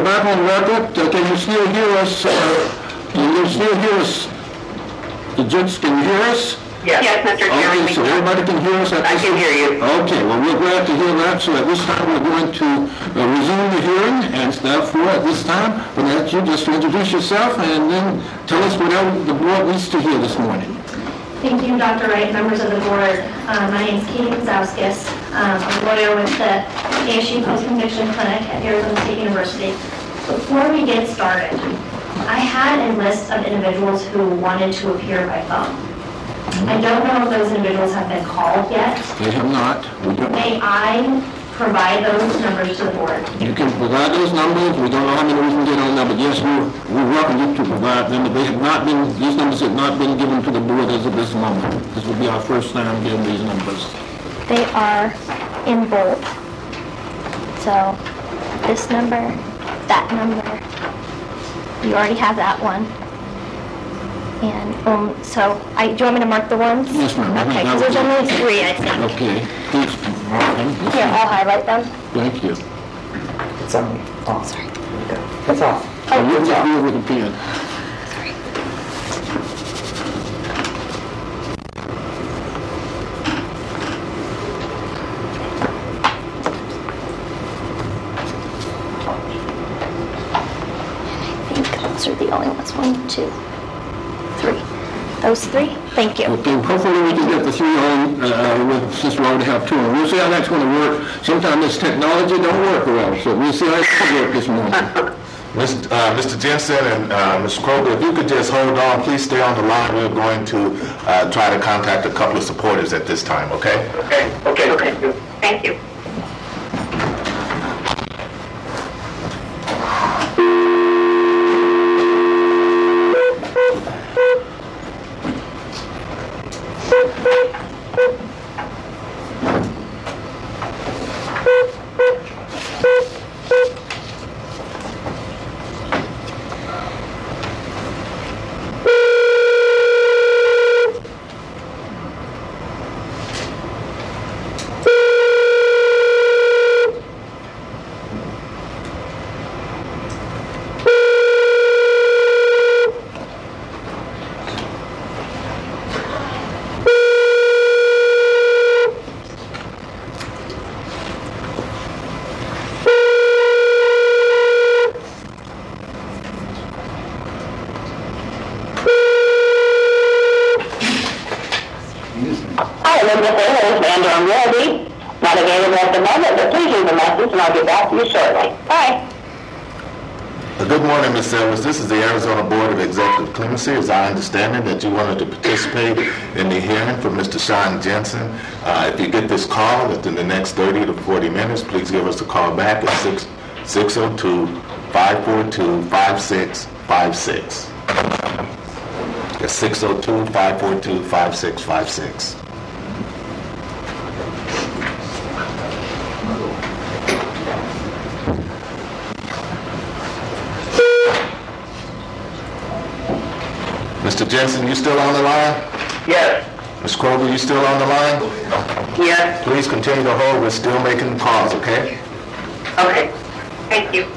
you're back on record. Can you still hear us? Can you still hear us? The judge, can you hear us? Yes, Mr. Chairman. Okay, so everybody can hear us? I can hear you. Okay, well, we're glad to hear that. So at this time, we're going to resume the hearing, and therefore, at this time, we'll ask you just to introduce yourself and then tell us whatever the board needs to hear this morning. Thank you, Dr. Wright, members of the board. My name is Katie Kazauskis. I'm a lawyer with the ASU Post-Conviction Clinic at Arizona State University. Before we get started, I had a list of individuals who wanted to appear by phone. I don't know if those individuals have been called yet. They have not. May I provide those numbers to the board? You can provide those numbers. We don't know how many we can get on there, but yes, we welcome you to provide them. But they have not been, these numbers have not been given to the board as of this moment. This will be our first time getting these numbers. They are in bold. So this number, that number, you already have that one. And so, do you want me to mark the ones? Yes, ma'am. Okay, because there's only 3, I think. Okay. Please mark them. Yes, Here, ma'am. I'll highlight them. Thank you. It's on. Oh, sorry. That's off. Oh, you'll just do it with a pen. Sorry. I think those are the only ones. 1, 2, 3. Those 3? Thank you. Okay, hopefully we can get the 3 on, since we already have 2 on. We'll see how that's going to work. Sometimes this technology don't work well, so we'll see how it's going to work this morning. Mr. Jensen and Mr. Kroger, if you could just hold on, please stay on the line. We're going to try to contact a couple of supporters at this time, okay? Okay. Thank you. I'm ready. Not available at the moment, but please leave a message and I'll get back to you shortly. Bye. Good morning, Ms. Edwards. This is the Arizona Board of Executive Clemency. It's our understanding that you wanted to participate in the hearing for Mr. Sean Jensen. If you get this call within the next 30 to 40 minutes, please give us a call back at 602-542-5656. That's 602-542-5656. Mr. Jensen, you still on the line? Yes. Ms. Kroger, you still on the line? Yes. Please continue to hold. We're still making calls, okay? Okay. Thank you.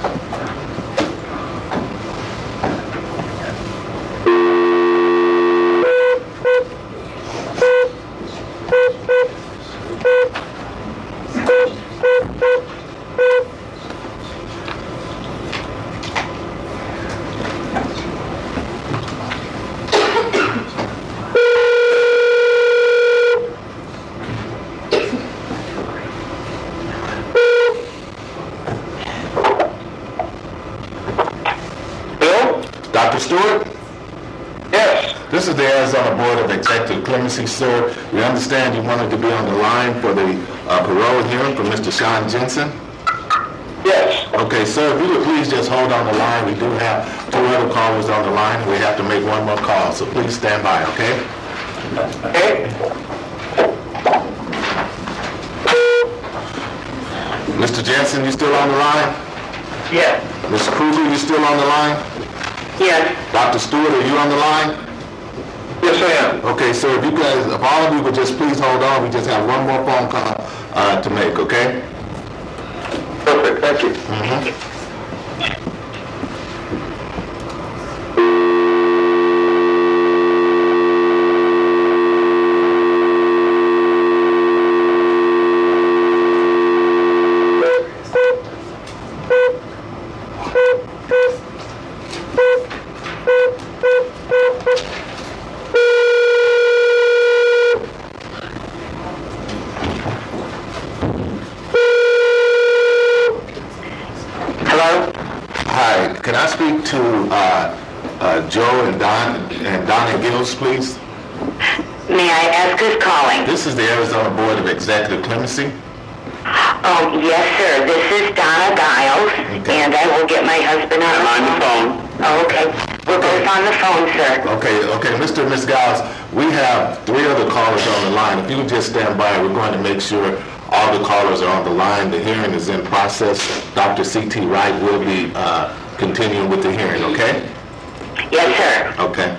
Dr. Stewart? Yes. This is the Arizona Board of Executive Clemency, sir. We understand you wanted to be on the line for the parole hearing for Mr. Sean Jensen. Yes. Okay, sir, if you would please just hold on the line. We do have 2 other callers on the line. We have to make one more call, so please stand by, okay? Okay. Mr. Jensen, you still on the line? Yes. Ms. Kruger, you still on the line? Yes. Dr. Stewart, are you on the line? Yes, I am. Okay, sir, if all of you would just please hold on, we just have one more phone call to make, okay? Perfect. Thank you. Hi, can I speak to Joe and Donna Gills, please? May I ask who's calling? This is the Arizona Board of Executive Clemency. Oh, yes, sir. This is Donna Giles, Okay. and I will get my husband on the phone. Oh, okay. We're both on the phone, sir. Okay, Mr. and Ms. Giles, we have 3 other callers on the line. If you would just stand by, we're going to make sure all the callers are on the line. The hearing is in process. Dr. C.T. Wright will be continuing with the hearing, okay? Yes, sir. Okay.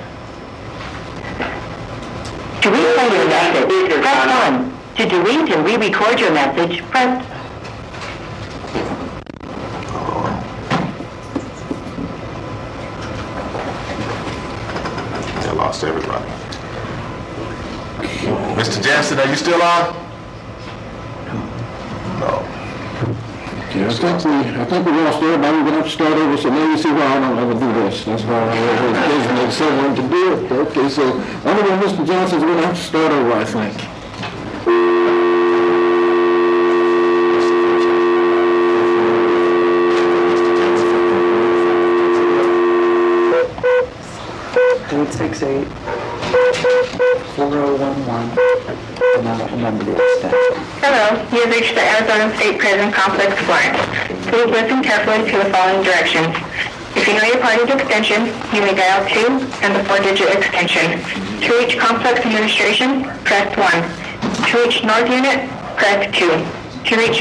To replay your message, press 1. To delete and re-record your message, press... I lost everybody. Mr. Jansen, are you still on? No. Okay, I think we lost everybody. We're going to have to start over, so now you see why I don't ever do this. That's why I always designate someone to do it. Okay, so Honorable Mr. Johnson, we're going to have to start over, I think. Eight 4011, and I'll remember the extension. Hello, you have reached the Arizona State Prison Complex, Florence. Please listen carefully to the following directions. If you know your party's extension, you may dial 2 and the 4-digit extension. To reach Complex Administration, press 1. To reach North Unit, press 2. To reach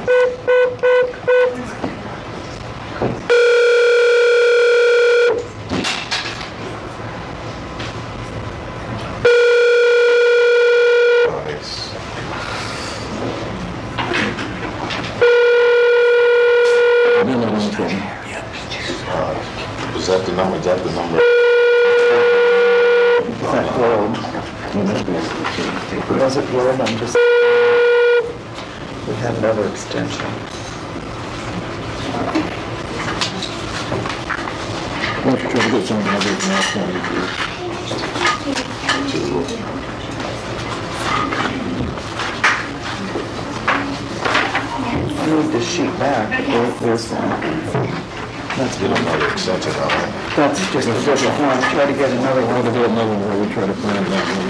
Is that the number? Is that the number? That globe. Was it globe? I'm just... We had another extension. Why don't you try to get something other than that point of I moved this sheet back. There's one. That's Get another extension on it. That's just a different one. Try to get another one. to do another one where we try to find that one.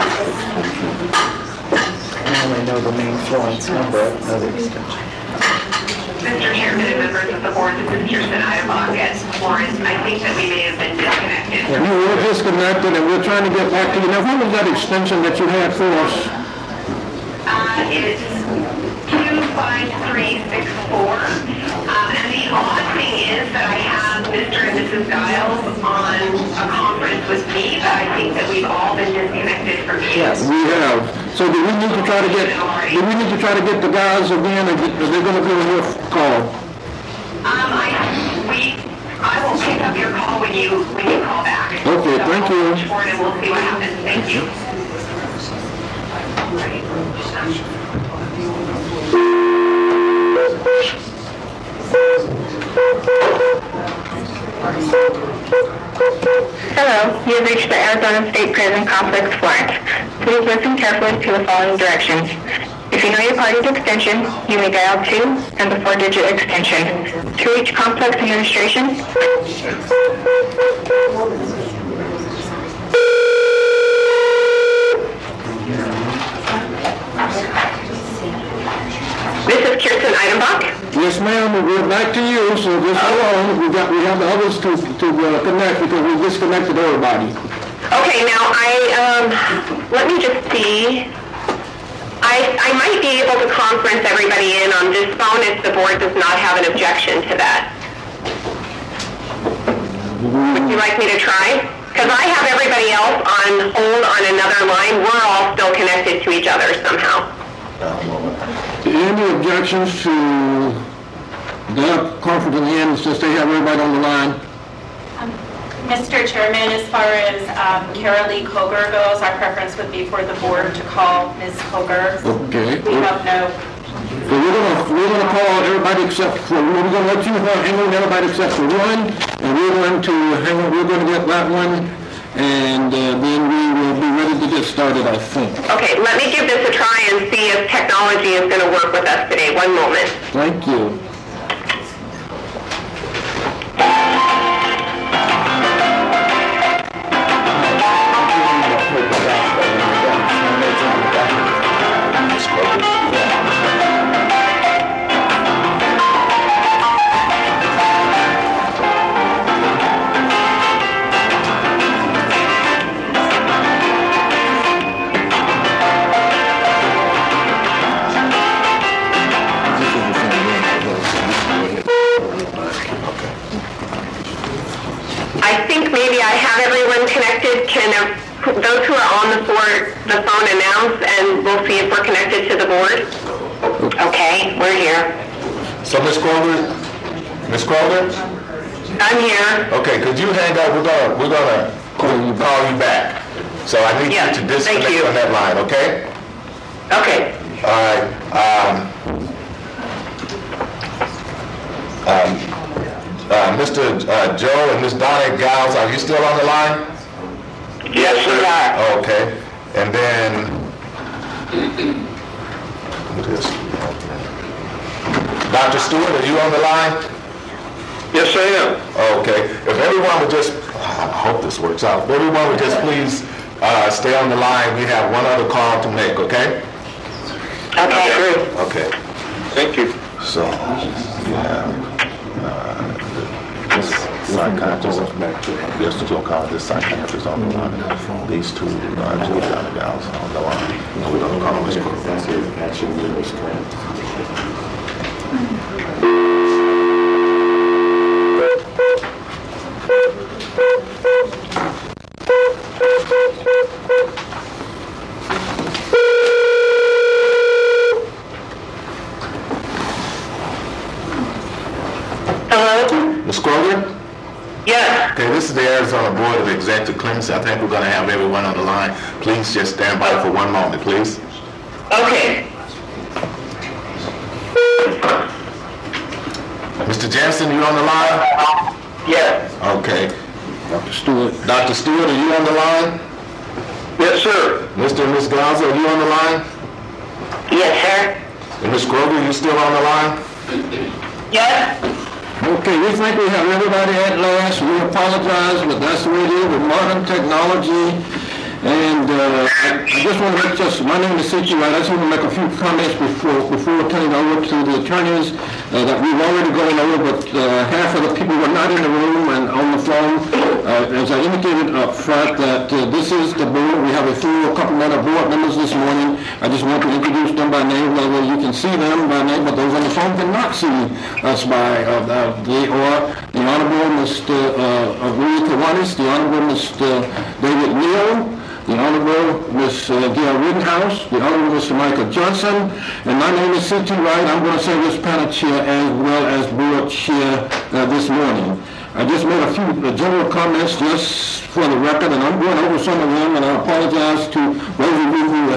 I only know the main Florence number, another extension. Mr. Chairman and members of the board, this is Kirsten Eidebach at Florence. I think that we may have been disconnected. You were disconnected, and we're trying to get back to you. Now, what was that extension that you had for us? It's 25364. And the odd thing is that I have Mr. and Mrs. Giles on a conference with me, but I think that we've all been disconnected from you. Yes. We have. So do we need to try to get the guys again, or are they going to be on your call? I will pick up your call when you call back. Okay, thank you. And we'll see what happens. Thank you. Hello, you have reached the Arizona State Prison Complex, Florence. Please listen carefully to the following directions. If you know your party's extension, you may dial 2 and the 4-digit extension. To reach Complex Administration, this is Kirsten Eidebach. Yes, ma'am, we're back to you, so just hold on. We have the others to connect because we disconnected everybody. Okay, now let me just see. I might be able to conference everybody in on this phone if the board does not have an objection to that. Would you like me to try? Because I have everybody else on hold on another line. We're all still connected to each other somehow. Any objections to the conference in the end, since they have everybody on the line? Mr. Chairman, as far as Carol Lee Koger goes, our preference would be for the board to call Ms. Koger. Okay. We have no... So we're gonna call everybody except for, we're gonna let you hang on everybody except for one, and we're going to get that one, and then we will be ready to get started, I think. Okay, let me give this a try and see if technology is going to work with us today. One moment. Thank you. I think maybe I have everyone connected. Can those who are on the phone announce, and we'll see if we're connected to the board? Okay, we're here. So, Ms. Kroger? I'm here. Okay, could you hang up? We're gonna call you back. So I need Yeah, you to disconnect thank you. on that line, okay? Okay. All right. Mr. Joe and Ms. Donna Giles, are you still on the line? Yes, sir. Okay. And then, Dr. Stewart, are you on the line? Yes, I am. Okay. If everyone would just, I hope this works out. If everyone would just please stay on the line. We have one other call to make, okay? Okay. Okay. Thank you. So, yeah. This psychiatrist, this psychiatrist on the line. These two, Joe and Donna Giles on the line. We're going to call Ms. Hello? Ms. Kroger? Yes. Okay, this is the Arizona Board of Executive Clemency. I think we're going to have everyone on the line. Please just stand by for one moment, please. Okay. Mr. Jensen, you on the line? Yes. Okay. Dr. Stewart. Dr. Stewart, are you on the line? Yes, sir. Mr. and Ms. Garza, are you on the line? Yes, sir. And Ms. Kroger, you still on the line? Yes. Okay, we think we have everybody at last. We apologize, but that's the way it is with modern technology. And I just want to make my name is C.T. Wright. I just want to make a few comments before turning over to the attorneys that we've already gone over, but half of the people were not in the room and on the phone. As I indicated up front, that this is the board. We have a full complement of board members this morning. I just want to introduce them by name. That way you can see them by name, but those on the phone cannot see us by they are the Honorable Mr. Rui Kiwanis, the Honorable Mr. David Neal, the Honorable Ms. Gail Rittenhouse, the Honorable Mr. Michael Johnson, and my name is C.T. Wright. I'm going to serve as panel chair as well as board chair this morning. I just made a few general comments just for the record, and I'm going over some of them, and I apologize to those of you who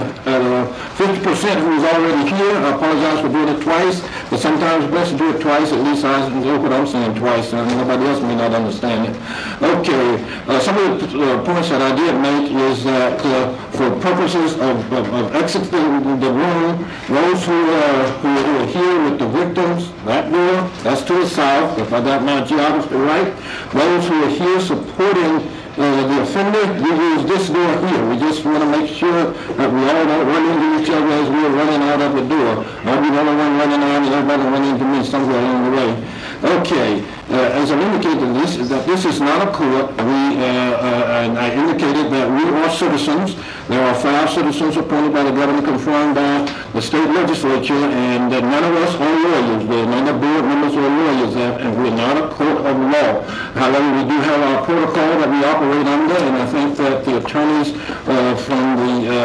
50% who is already here. I apologize for doing it twice, but sometimes it's best to do it twice. At least I know what I'm saying twice, and nobody else may not understand it. Okay, some of the points that I did make is that for purposes of exiting the room, those who are here with the victims, that door, that's to the south, if I got my geography right. Those who are here supporting the offender, we use this door here. We just want to make sure that we all don't run into each other as we're running out of the door. I'll be the only one running out and everybody run into me somewhere along the way. Okay, as I indicated, this is not a court. And I indicated that we are citizens. There are 5 citizens appointed by the governor, confirmed by the state legislature, and that none of us are lawyers. None of the board members are lawyers, and we're not a court of law. However, we do have our protocol that we operate under, and I think that the attorneys from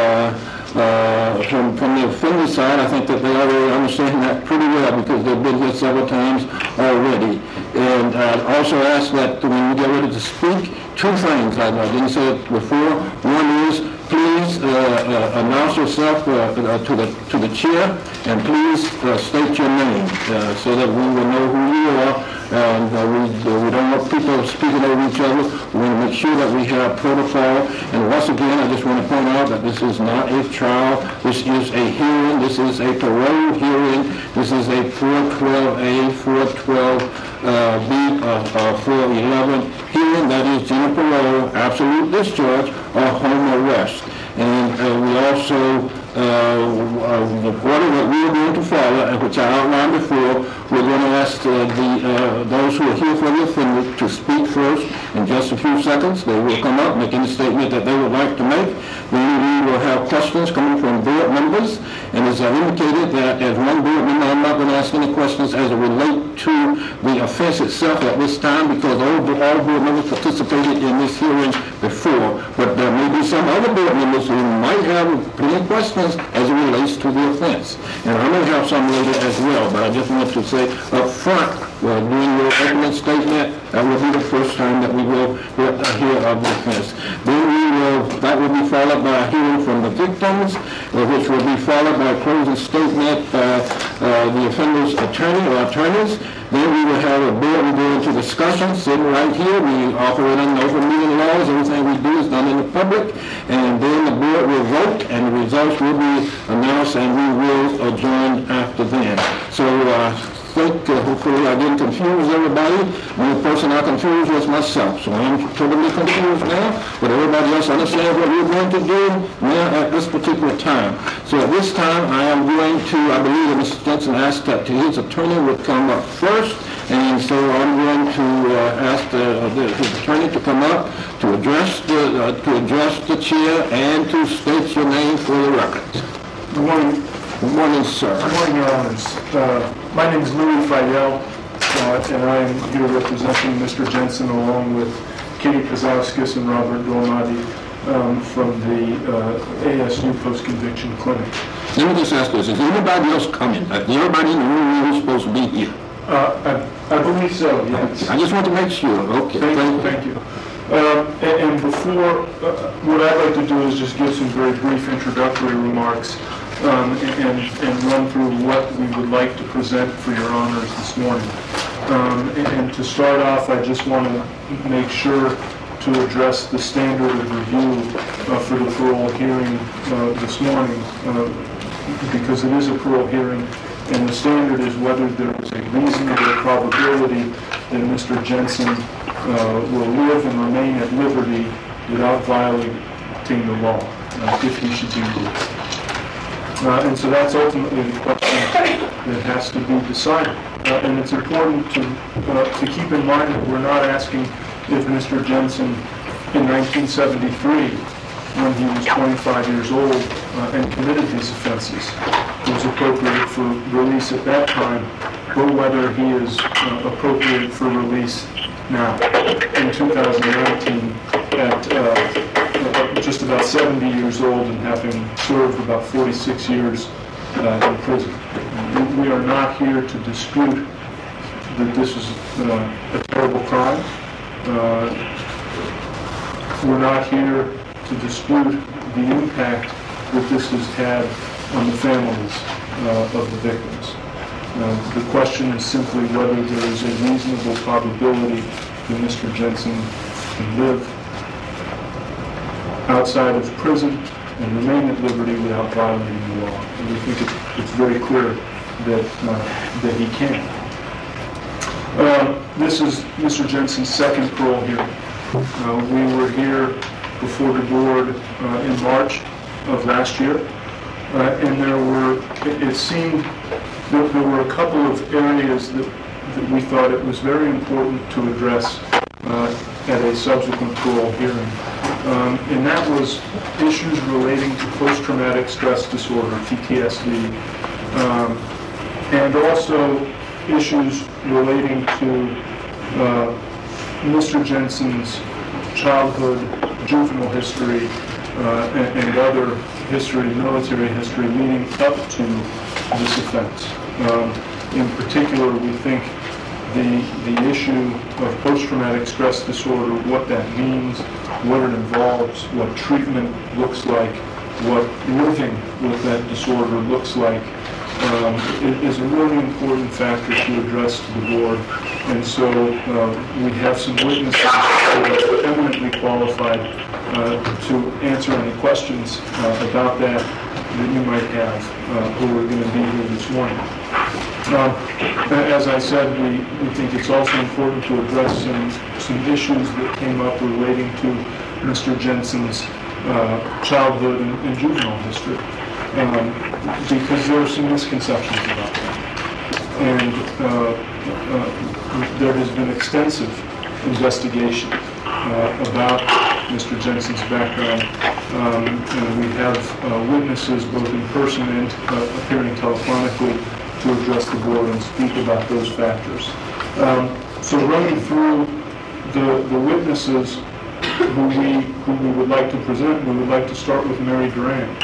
the offender side, I think that they already understand that pretty well because they've been here several times already. And I also ask that when you get ready to speak, 2 things. I didn't say it before. One is, please announce yourself to the chair, and please state your name so that we will know who you are. And we don't want people speaking over each other. We want to make sure that we have protocol. And once again, I just want to point out that this is not a trial. This is a hearing. This is a parole hearing. This is a 412A, 412B, 411 hearing. That is general parole, absolute discharge, or home arrest. And we also, the order that we are going to follow, which I outlined before, we're going to ask those who are here for the offender to speak first, In just a few seconds, they will come up, make any statement that they would like to make. Then we will have questions coming from board members. And as I indicated, that as one board member, I'm not going to ask any questions as it relate to the offense itself at this time, because all board members participated in this hearing before. But there may be some other board members who might have plenty of questions as it relates to the offense. And I may have some later as well, but I just want to say up front, during your opening statement, that will be the first time that we will hear of the offense. Then that will be followed by a hearing from the victims, which will be followed by a closing statement by the offender's attorney or attorneys. Then we will have a board, we go into discussion, sitting right here. We operate under open meeting laws. Everything we do is done in the public. And then the board will vote, and the results will be announced, and we will adjourn after then. So hopefully I didn't confuse everybody. The only person I confused was myself. So I'm totally confused now, but everybody else understands what we're going to do now at this particular time. So at this time, I am going to, I believe that Mr. Jensen asked that his attorney would come up first, and so I'm going to ask his attorney to come up to address the chair and to state your name for the record. Good morning. Good morning, sir. Good morning, Your Honors. My name is Louis Fidel, and I am here representing Mr. Jensen along with Katie Kozowskis and Robert Dormati from the ASU Post-Conviction Clinic. Let me just ask this. Is anybody else coming? Everybody in the room who's supposed to be here? I believe so, yes. I just want to make sure. Okay. Thank you. And before, what I'd like to do is just give some very brief introductory remarks and run through what we would like to present for your honors this morning. And to start off, I just want to make sure to address the standard of review for the parole hearing this morning, because it is a parole hearing, and the standard is whether there is a reasonable probability that Mr. Jensen will live and remain at liberty without violating the law, if he should be released. And so that's ultimately the question that has to be decided. And it's important to keep in mind that we're not asking if Mr. Jensen in 1973, when he was 25 years old and committed these offenses, was appropriate for release at that time, or whether he is appropriate for release now in 2019 at just about 70 years old and having served about 46 years in prison. We are not here to dispute that this is a terrible crime. We're not here to dispute the impact that this has had on the families of the victims. The question is simply whether there is a reasonable probability that Mr. Jensen can live outside of prison and remain at liberty without violating the law. And we think it's very clear that he can. This is Mr. Jensen's second parole hearing. We were here before the board in March of last year, and it seemed that there were a couple of areas that we thought it was very important to address at a subsequent parole hearing. And that was issues relating to post-traumatic stress disorder, PTSD, and also issues relating to Mr. Jensen's childhood, juvenile history, and other history, military history, leading up to this offense. In particular, we think the issue of post-traumatic stress disorder, what that means, what it involves, what treatment looks like, what living with that disorder looks like, is a really important factor to address to the board. And so we have some witnesses who are eminently qualified to answer any questions about that you might have, who are going to be here this morning. As I said, we think it's also important to address some issues that came up relating to Mr. Jensen's childhood and juvenile history, because there are some misconceptions about that. And there has been extensive investigation about Mr. Jensen's background. And we have witnesses both in person and appearing telephonically to address the board and speak about those factors. So running through the witnesses who we would like to present, we would like to start with Mary Duran,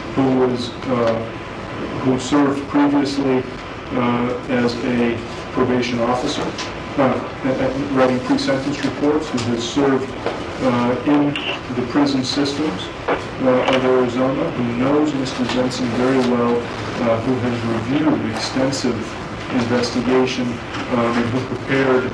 who served previously as a probation officer, writing pre-sentence reports, who has served in the prison systems of Arizona, who knows Mr. Jensen very well, who has reviewed extensive investigation and who prepared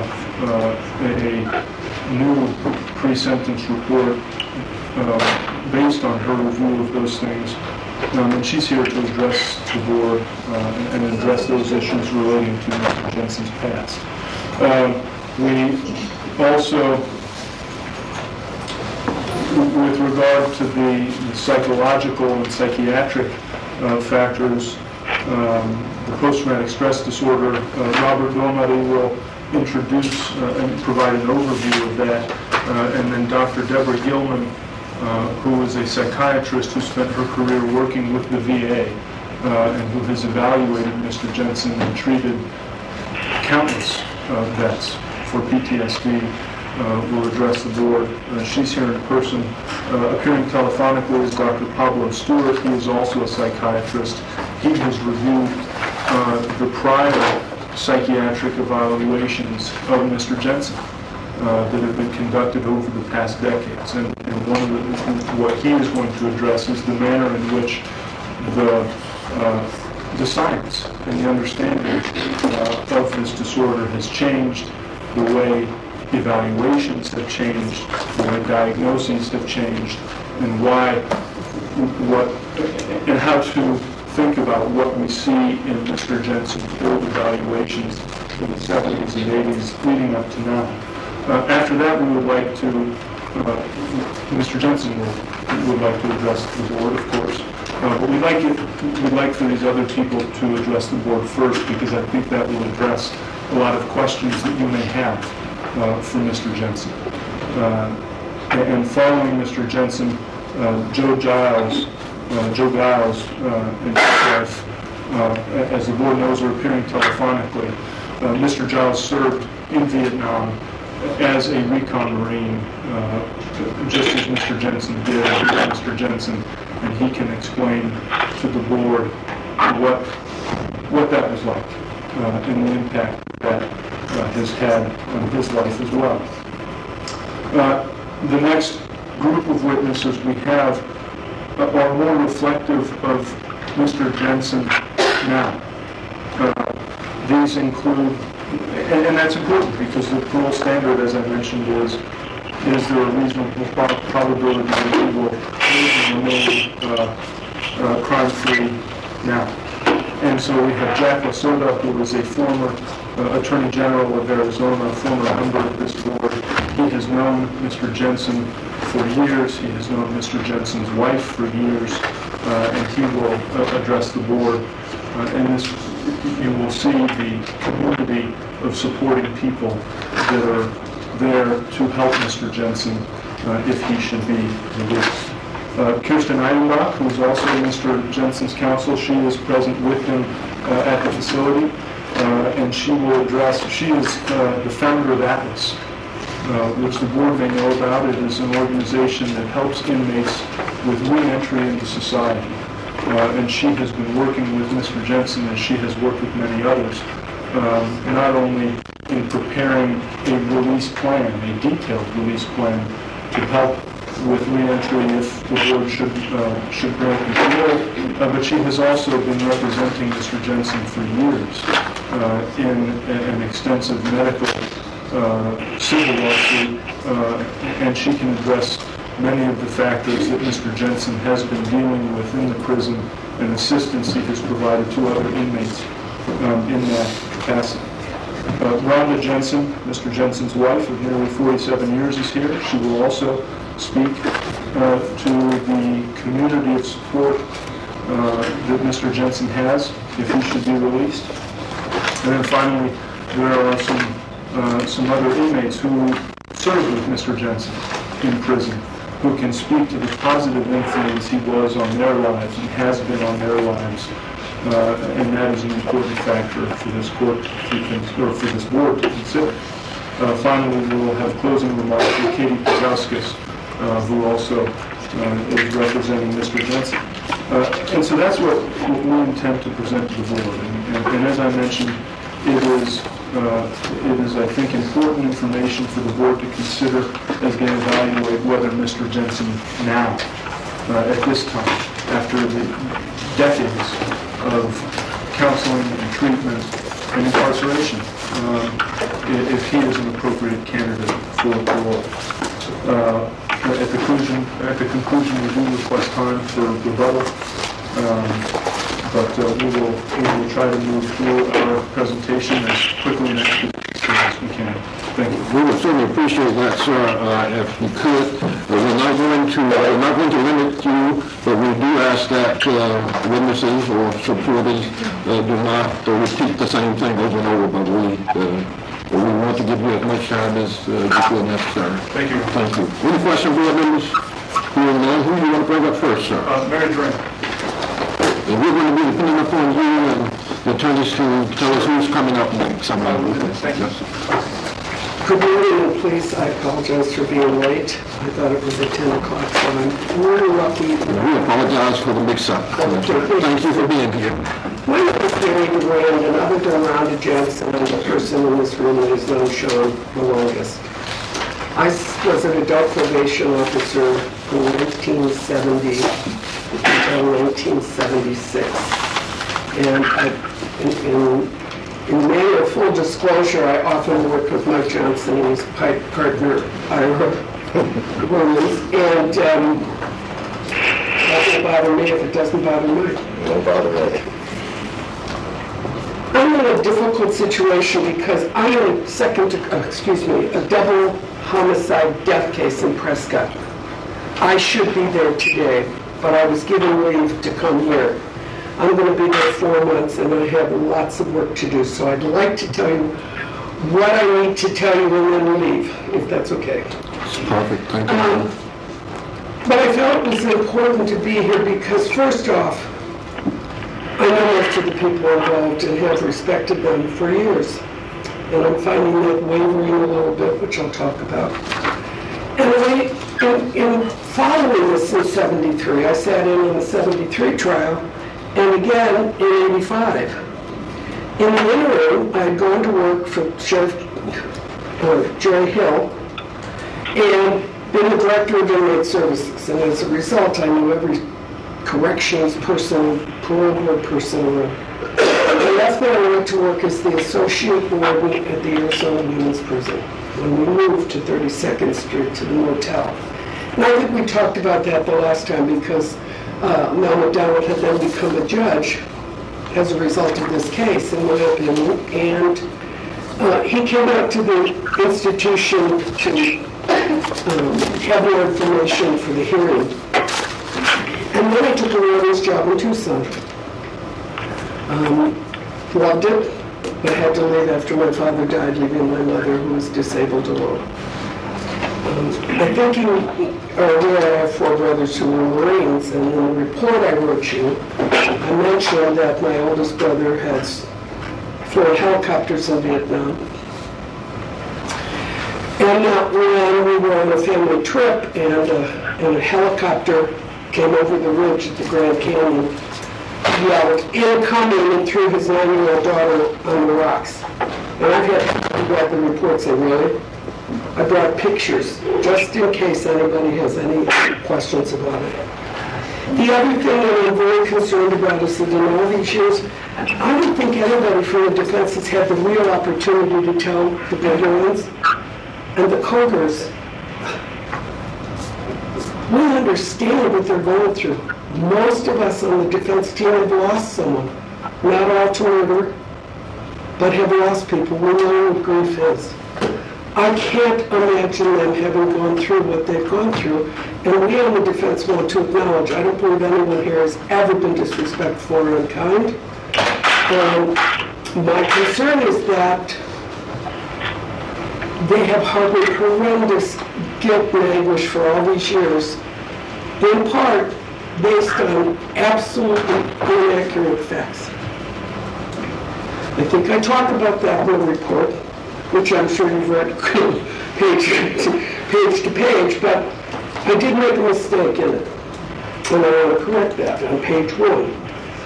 a new pre-sentence report based on her review of those things. And she's here to address the board and address those issues relating to Mr. Jensen's past. We also, with regard to the psychological and psychiatric factors, the post-traumatic stress disorder, Robert Gomari will introduce and provide an overview of that, and then Dr. Deborah Gilman, who is a psychiatrist who spent her career working with the VA and who has evaluated Mr. Jensen and treated countless vets for PTSD, will address the board. She's here in person. Appearing telephonically is Dr. Pablo Stewart. He is also a psychiatrist. He has reviewed the prior psychiatric evaluations of Mr. Jensen that have been conducted over the past decades. And one of what he is going to address is the manner in which the science and the understanding of this disorder has changed, the way evaluations have changed, the way diagnoses have changed, and and how to think about what we see in Mr. Jensen's old evaluations in the 70s and 80s leading up to now. After that, we would like to, Mr. Jensen would like to address the board, of course. But we'd like for these other people to address the board first, because I think that will address a lot of questions that you may have for Mr. Jensen. And following Mr. Jensen, Joe Giles and his wife, as the board knows, are appearing telephonically. Mr. Giles served in Vietnam as a recon Marine, just as Mr. Jensen did. Mr. Jensen, and he can explain to the board what that was like and the impact that has had on his life as well. The next group of witnesses we have are more reflective of Mr. Jensen now. These include, and that's important because the parole standard, as I mentioned, is there a reasonable probability that he will remain crime-free now. And so we have Jack Lasoda, who is a former Attorney General of Arizona, former member of this board. He has known Mr. Jensen for years. He has known Mr. Jensen's wife for years, and he will address the board. And this, you will see the community of supporting people that are there to help Mr. Jensen if he should be released. Kirsten Eidenbach, who is also Mr. Jensen's counsel, she is present with him at the facility, and she will address, she is the founder of Atlas, which the board may know about. It is an organization that helps inmates with re-entry into society. And she has been working with Mr. Jensen, as she has worked with many others, not only in preparing a release plan, a detailed release plan, to help with re-entry if the board should grant control, but she has also been representing Mr. Jensen for years in an extensive medical civil lawsuit, and she can address many of the factors that Mr. Jensen has been dealing with in the prison and assistance he has provided to other inmates in that capacity. Rhonda Jensen, Mr. Jensen's wife of nearly 47 years, is here. She will also speak to the community of support that Mr. Jensen has if he should be released. And then finally, there are some other inmates who served with Mr. Jensen in prison, who can speak to the positive influence he was on their lives and has been on their lives. And that is an important factor for this court or for this board to consider. Finally, we will have closing remarks from Katie Pazauskis, who also is representing Mr. Jensen. And so that's what we intend to present to the board. And as I mentioned, it is, I think, important information for the board to consider as they evaluate whether Mr. Jensen now, at this time, after the decades of counseling and treatment and incarceration, if he is an appropriate candidate for parole. At the conclusion, we do request time for rebuttal, but we will try to move through our presentation as quickly and as we can. Thank you. We would certainly appreciate that, sir, if you could. We're not going to limit you, but we do ask that witnesses or supporters do not repeat the same thing over and over, but we want to give you as much time as you feel necessary. Thank you. Thank you. Any questions, board members? Hearing none, who do you want to bring up first, sir? Mary Drain. And we're going to be depending upon you and the attorneys to tell us who's coming up next. Thank you. Good morning, please. I apologize for being late. I thought it was at 10 o'clock, so I'm really lucky. We apologize for the mix-up. Thank you for being here. My name is Mary Durand, and other than Rhonda Jensen, I'm the person in this room that has known Sean the longest. I was an adult probation officer from 1970 until 1976. And in the matter of full disclosure, I often work with Mike Johnson and his partner, Ira Williams, and that won't bother me if it doesn't bother Mike. It won't bother me. I'm in a difficult situation because I'm in a double homicide death case in Prescott. I should be there today, but I was given leave to come here. I'm going to be there 4 months, and I have lots of work to do, so I'd like to tell you what I need to tell you and then leave, if that's okay. It's perfect. Thank you. But I felt it was important to be here because, first off, I know most of the people involved and have respected them for years, and I'm finding that wavering a little bit, which I'll talk about. And in following this in 73, I sat in on the 73 trial, and again in 85. In the interim, I had gone to work for Sheriff Jerry Hill and been the director of inmate services. And as a result, I knew every corrections person, parole board person around. And that's when I went to work as the associate warden at the Arizona Women's Prison when we moved to 32nd Street to the motel. And I think we talked about that the last time because Mel McDonald had then become a judge as a result of this case, in my opinion, and he came out to the institution to have more information for the hearing. And then I took a warden's job in Tucson. Loved it, but had to leave after my father died, leaving my mother, who was disabled, alone. I think you are aware I have 4 brothers who were Marines, and in the report I wrote you, I mentioned that my oldest brother has flown helicopters in Vietnam. And when we were on a family trip and a helicopter came over the ridge at the Grand Canyon, yelled, "Incoming," and threw his 9-year-old daughter on the rocks. And I've had read the report say, really? I brought pictures, just in case anybody has any questions about it. The other thing that I'm very concerned about is that in all these years, I don't think anybody from the defense has had the real opportunity to tell the veterans and the Cogers, we understand what they're going through. Most of us on the defense team have lost someone, not all to murder, but have lost people. We know what grief is. I can't imagine them having gone through what they've gone through, and we on the defense want to acknowledge, I don't believe anyone here has ever been disrespectful or unkind. My concern is that they have harbored horrendous guilt and anguish for all these years, in part based on absolutely inaccurate facts. I think I talk about that in the report, which I'm sure you've read page to page, but I did make a mistake in it, and I want to correct that on page 1.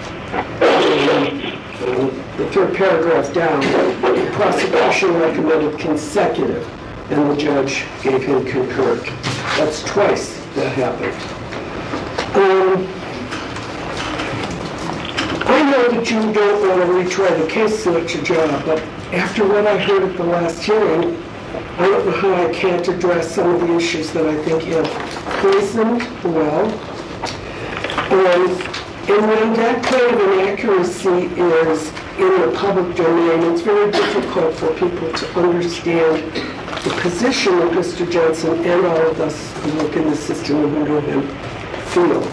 The third paragraph down, the prosecution recommended consecutive, and the judge gave him concurrent. That's twice that happened. I know that you don't want to retry the case so it's your job, but after what I heard at the last hearing, I don't know how I can't address some of the issues that I think have poisoned the well. And when that kind of inaccuracy is in the public domain, it's very difficult for people to understand the position that Mr. Jensen and all of us who work in the system and who know him feel.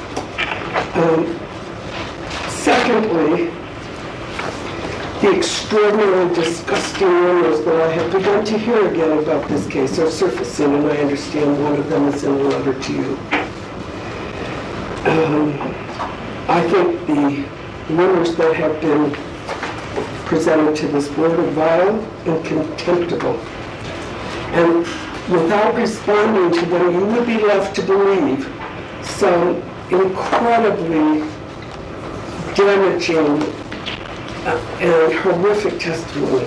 Secondly, the extraordinarily disgusting rumors that I have begun to hear again about this case are surfacing, and I understand one of them is in a letter to you. I think the rumors that have been presented to this board are vile and contemptible. And without responding to them, you would be left to believe some incredibly damaging and horrific testimony.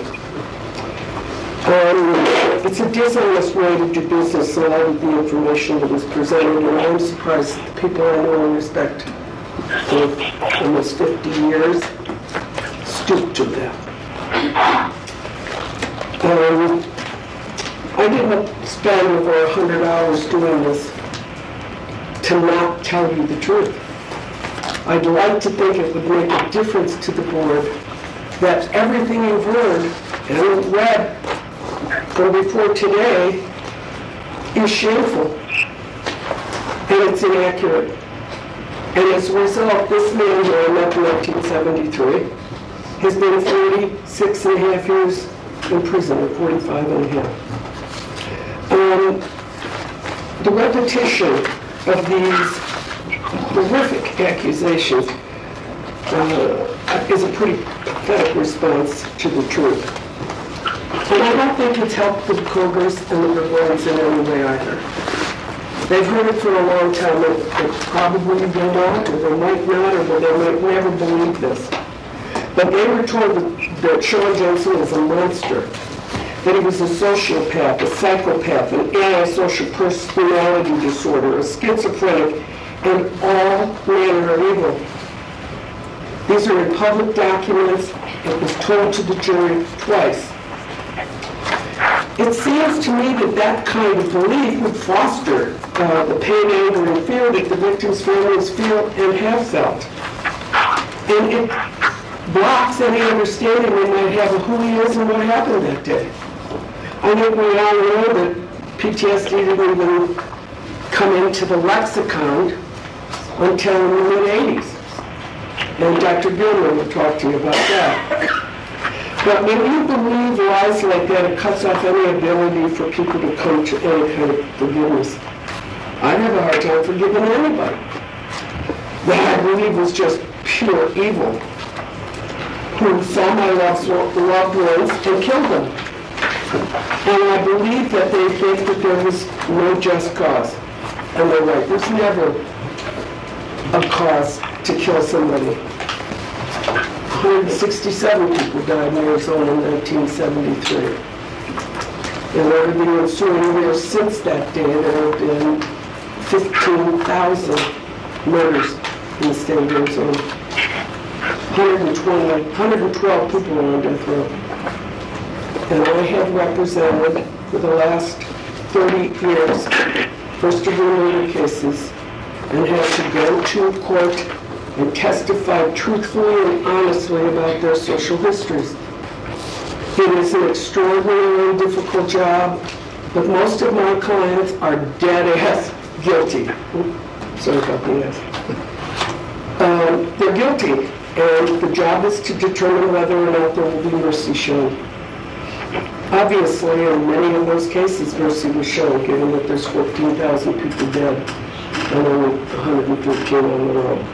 It's a dishonest way to do business in light of the information that was presented, and I'm surprised the people I know and respect for almost 50 years stooped to that. I didn't spend over 100 hours doing this to not tell you the truth. I'd like to think it would make a difference to the board that everything you've heard and read from before today is shameful and it's inaccurate. And as a result, this man who I met in 1973 has been 36 and a half years in prison, or 45 and a half. The repetition of these horrific accusations is a pretty pathetic response to the truth. And I don't think it's helped the Kogers and the Burgoynes in any way either. They've heard it for a long time, and they probably will not, or they might not, or they might never believe this. But they were told that Sean Jensen was a monster, that he was a sociopath, a psychopath, an antisocial personality disorder, a schizophrenic, and all manner of evil. These are in public documents. It was told to the jury twice. It seems to me that that kind of belief would foster the pain, anger, and fear that the victims' families feel and have felt. And it blocks any understanding they might have of who he is and what happened that day. I think we all know that PTSD didn't even come into the lexicon until in the mid-'80s. And Dr. Gilman will talk to you about that. But when you believe lies like that, it cuts off any ability for people to come to any kind of forgiveness. I'd have a hard time forgiving anybody that I believe was just pure evil, who saw my loved ones and killed them. And I believe that they think that there was no just cause. And they're right, there's never a cause to kill somebody. 167 people died in Arizona in 1973. And everything ensuing years since that day, there have been 15,000 murders in the state of Arizona. 112 people are on death row. And I have represented for the last 30 years first-degree murder cases and had to go to court and testify truthfully and honestly about their social histories. It is an extraordinarily difficult job, but most of my clients are dead-ass guilty. Sorry about the ass. They're guilty, and the job is to determine whether or not there will be mercy shown. Obviously, in many of those cases, mercy was shown, given that there's 14,000 people dead and only 113 on the road.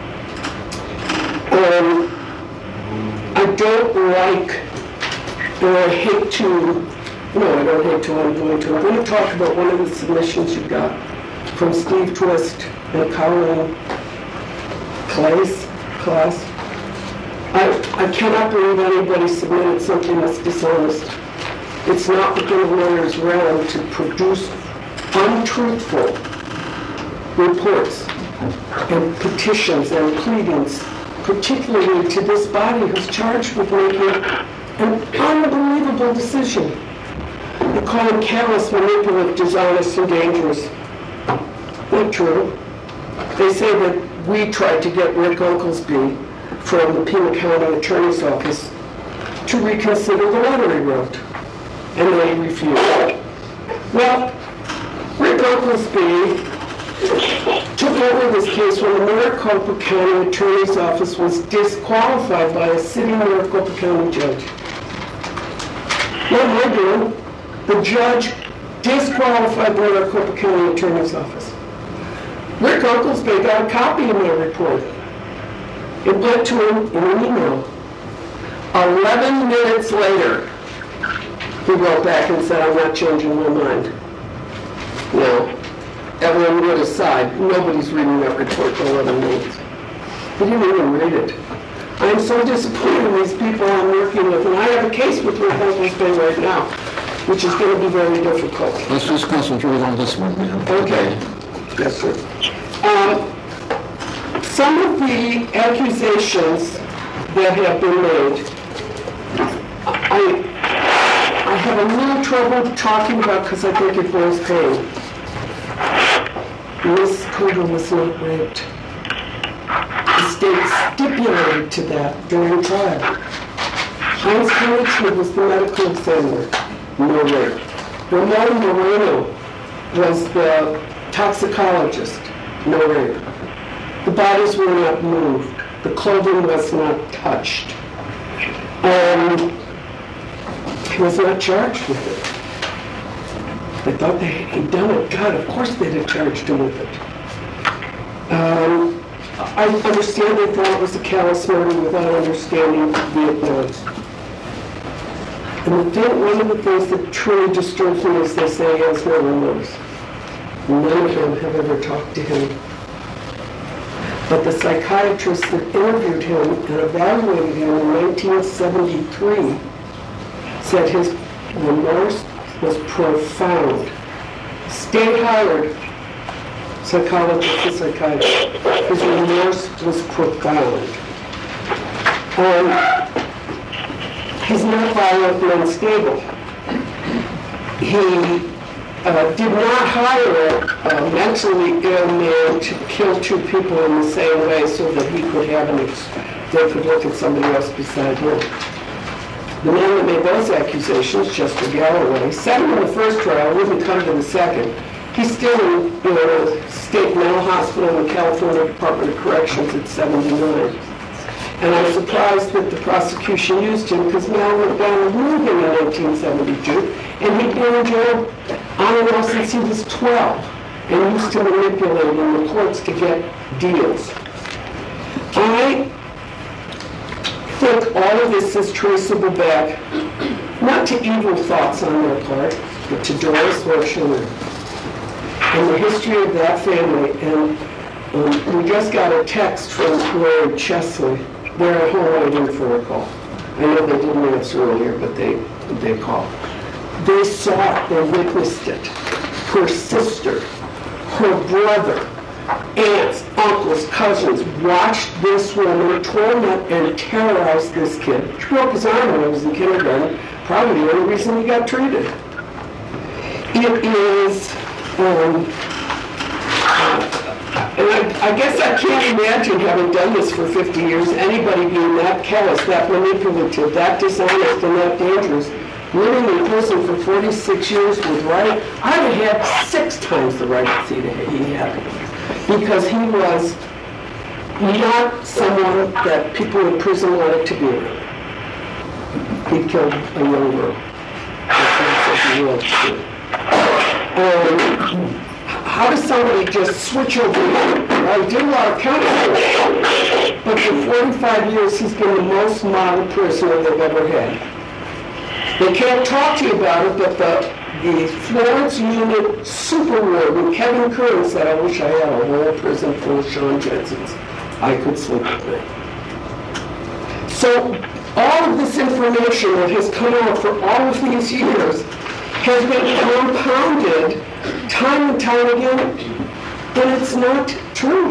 I don't like, or I hate to, no, I don't hate to, I'm going to talk about one of the submissions you got from Steve Twist and Colleen Clay's class. I cannot believe anybody submitted something that's dishonest. It's not within the lawyer's realm to produce untruthful reports and petitions and pleadings, particularly to this body who's charged with making an unbelievable decision. They call it callous, manipulative, dishonest, and dangerous. Not true. They say that we tried to get Rick Oglesby from the Pima County Attorney's Office to reconsider the lottery route, and they refused. Well, Rick Oglesby took over this case when the Maricopa County Attorney's Office was disqualified by a sitting Maricopa County judge. What am I doing? The judge disqualified the Maricopa County Attorney's Office. Rick Oglesby got a copy of my report. It went to him in an email. 11 minutes later, he wrote back and said, I'm not changing my mind. Now, Evelyn Wood aside, nobody's reading that report for 11 minutes. He didn't even read it. I'm so disappointed in these people I'm working with, and I have a case with Rick Oglesby right now, which is going to be very difficult. Let's just concentrate on this one, man. Okay. Yes, sir. Some of the accusations that have been made, I have a little trouble talking about because I think it brings pain. Miss Cougar was not raped. The state stipulated to that during trial. Heinz Konieczny was the medical examiner. No rape. Ramon Moreno was the toxicologist. No rape. The bodies were not moved. The clothing was not touched. He was not charged with it. They thought he'd done it. God, of course they'd have charged him with it. I understand they thought it was a callous murder without understanding Vietnam. And one of the things that truly disturbs me is they say he has no remorse. None of them have ever talked to him. But the psychiatrist that interviewed him and evaluated him in 1973 said his remorse was profound. State-hired psychologist and psychiatrist. His remorse was profound. He's not violent and unstable. He did not hire a mentally ill man to kill two people in the same way so that he could have they could look at somebody else beside him. The man that made those accusations, Chester Galloway, sat him in the first trial, wouldn't come to the second. He's still in a state mental hospital in the California Department of Corrections at 79. And I'm surprised that the prosecution used him because Mel went down and moved him in 1972, and he'd been in jail on and off since he was 12, and used to manipulating the courts to get deals. I think all of this is traceable back, not to evil thoughts on their part, but to Doris Horsheimer and the history of that family. And we just got a text from Lord Chesley. They're at home waiting for a call. I know they didn't answer earlier, but they called. They saw it, they witnessed it. Her sister, her brother, aunts, uncles, cousins watched this woman torment and terrorize this kid. She broke his arm when he was in kindergarten, probably the only reason he got treated. It is, and I guess I can't imagine, having done this for 50 years, anybody being that callous, that manipulative, that dishonest, and that dangerous. Living in prison for 46 years with right, I would have had 6 times the rights he had. Because he was not someone that people in prison wanted to be around. He killed a young girl. you will too. How does somebody just switch over? Well, he did a lot of counseling, but for 45 years he's been the most model prisoner they've ever had. They can't talk to you about it, but the Florence Unit super warden, Kevin Curran, said, I wish I had a whole prison full of Sean Jensens. I could sleep at night. So all of this information that has come out for all of these years has been compounded time and time again, and it's not true.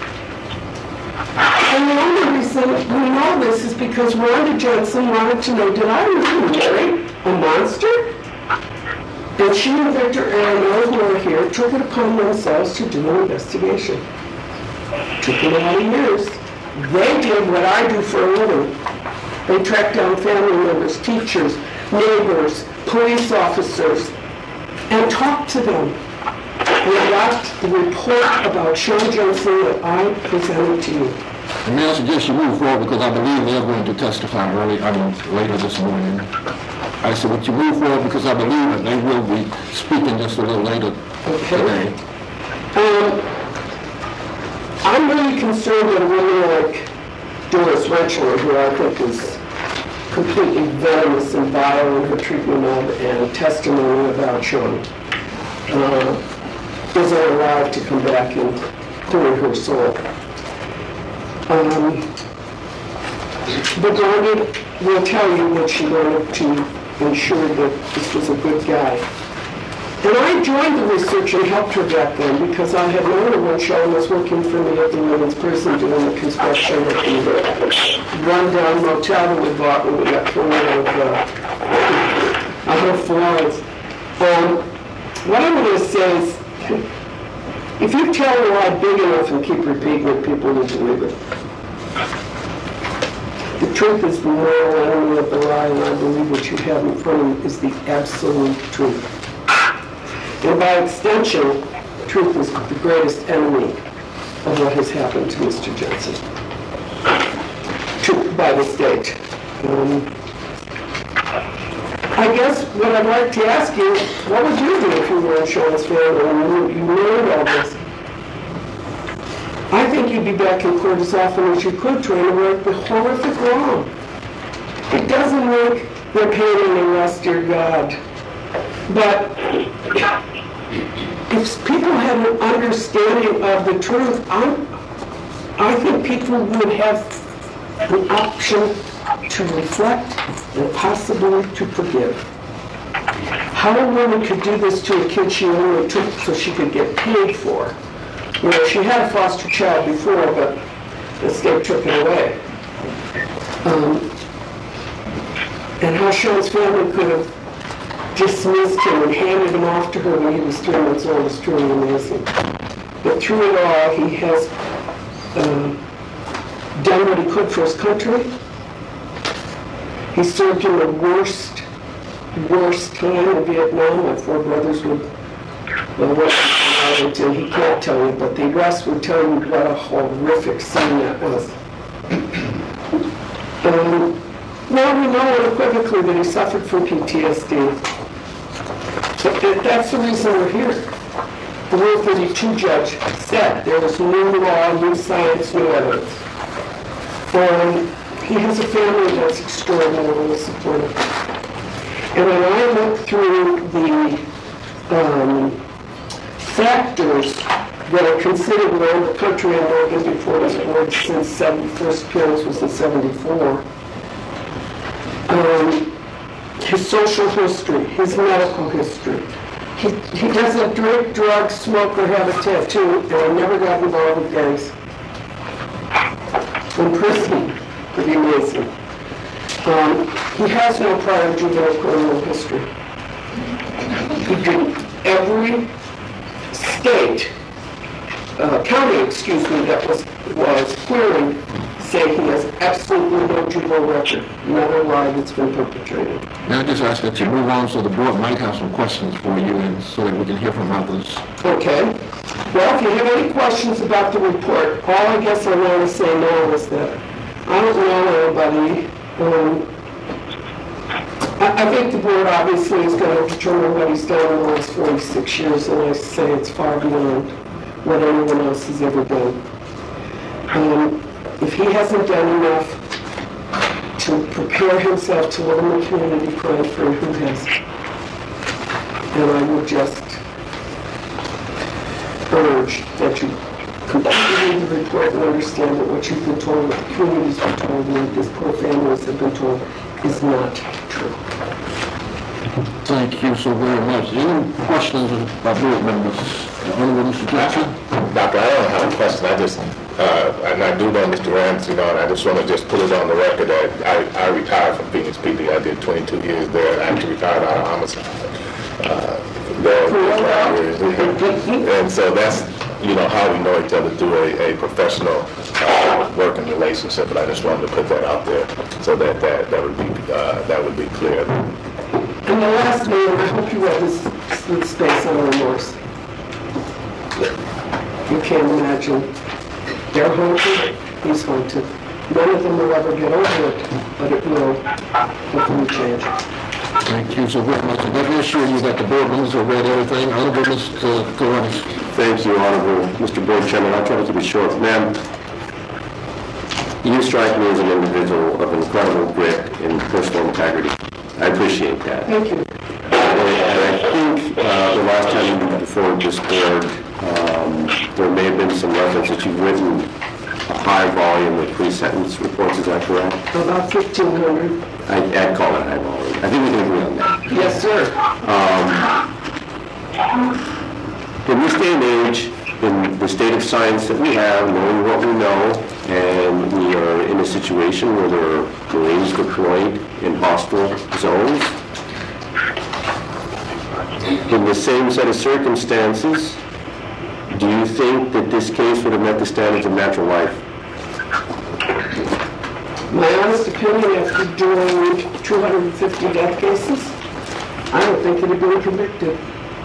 And the only reason we know this is because Rhonda Jensen wanted to know, did I really marry a monster? And she and Victor Arano, who are here, took it upon themselves to do an investigation. Took a lot of years. They did what I do for a living. They tracked down family members, teachers, neighbors, police officers, and talked to them. And got the report about Sean Jensen that I presented to you. And may I suggest you move forward because I believe they're going to testify later this morning. I said, would you move forward because I believe that they will be speaking just a little later today. I'm really concerned that a woman like Doris Rentschler, who I think is completely venomous and vile in her treatment of and testimony about Sean, isn't allowed to come back and clear her soul. But Rhonda will tell you that she wanted to ensure that this was a good guy. And I joined the research and helped her back then because I had known her when Sean was working for me at the women's prison doing the construction of the rundown motel that we bought when we got thrown out of Florence. What I'm going to say is, if you tell a lie big enough and keep repeating it, people will believe it. The truth is the moral enemy of the lie, and I believe what you have in front of you is the absolute truth. And by extension, truth is the greatest enemy of what has happened to Mr. Jensen. By the state. I guess what I'd like to ask you, what would you do if you were in Sean's family and you learned all this? I think you'd be back in court as often as you could trying to right the horrific wrong. It doesn't make their pain any less, dear God. But if people had an understanding of the truth, I think people would have the option to reflect and possibly to forgive. How a woman could do this to a kid she only took so she could get paid for. You know, she had a foster child before, but the state took it away. And how Sean's family could have dismissed him and handed him off to her when he was 3 months old is truly amazing. But through it all, he has done what he could for his country. He served in the worst time in Vietnam. My 4 brothers would, he can't tell you, but the rest would tell you what a horrific scene that was. Now we know unequivocally that he suffered from PTSD. But that's the reason we're here. The Rule 32 judge said there was new law, new science, new evidence. He has a family that's extraordinarily supportive. And when I look through the factors that are considered around the country and Oregon before this board since first appearance was in 74, his social history, his medical history. He doesn't drink, drug, smoke, or have a tattoo, and he never got involved with gangs. In prison, pretty amazing. He has no prior juvenile criminal history. He did every county, that was querying, say he has absolutely no juvenile record, never lie that's been perpetrated. Now I just ask that you move on so the board might have some questions for you and so that we can hear from others. Okay. Well, if you have any questions about the report, all I guess I want to say now is that I don't know anybody. I I think the board obviously is going to determine what he's done in the last 46 years, and I say it's far beyond what anyone else has ever done. If he hasn't done enough to prepare himself to live in the community crime-free, who has? And I would just urge that you completely read the report and understand that what you've been told, what the community's been told, and what this poor families have been told is not true. Thank you so very much. Any questions by board members? Honorable Mr. Jackson? Doctor, I don't have a question. I just, and I do know Mr. Ramsey, and I just want to just put it on the record that I retired from Phoenix PD. I did 22 years there. I actually retired out of homicide. And so that's, how we know each other through a professional working relationship. But I just wanted to put that out there so that would be clear. And the last name, I hope you read this space on remorse. You can't imagine. They're haunted, he's haunted. None of them will ever get over it, but it will hopefully change. Thank you so very much. And let me assure you that the board members have read everything. Honorable Mr. Flores. Thank you, Honorable Mr. Board Chairman. I'll try to keep it short. Ma'am, you strike me as an individual of incredible grit and personal integrity. I appreciate that. Thank you. And I think the last time you were before this board, there may have been some reference that you've written a high volume of pre-sentence reports. Is that correct? About 1,500. I'd call it high volume. I think we can agree on that. Yes, sir. In this day and age, in the state of science that we have, knowing what we know, and we are in a situation where there are Marines deployed in hostile zones, in the same set of circumstances, do you think that this case would have met the standards of natural life? My honest opinion, after doing 250 death cases, I don't think it had been convicted.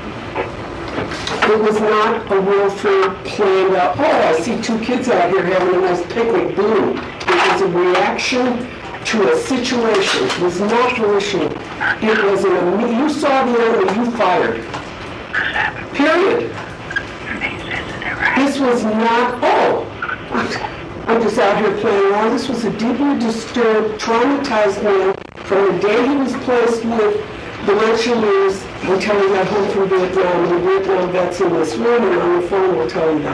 It was not a willful, planned out, oh, I see two kids out here having a nice picnic, boom. It was a reaction to a situation. It was not volitional. It was you saw the enemy, you fired. Period. This was not, I'm just out here playing around. This was a deeply disturbed, traumatized man from the day he was placed with the Richelieu's until he got home from Vietnam. And the Vietnam vets in this room and on the phone will tell you that.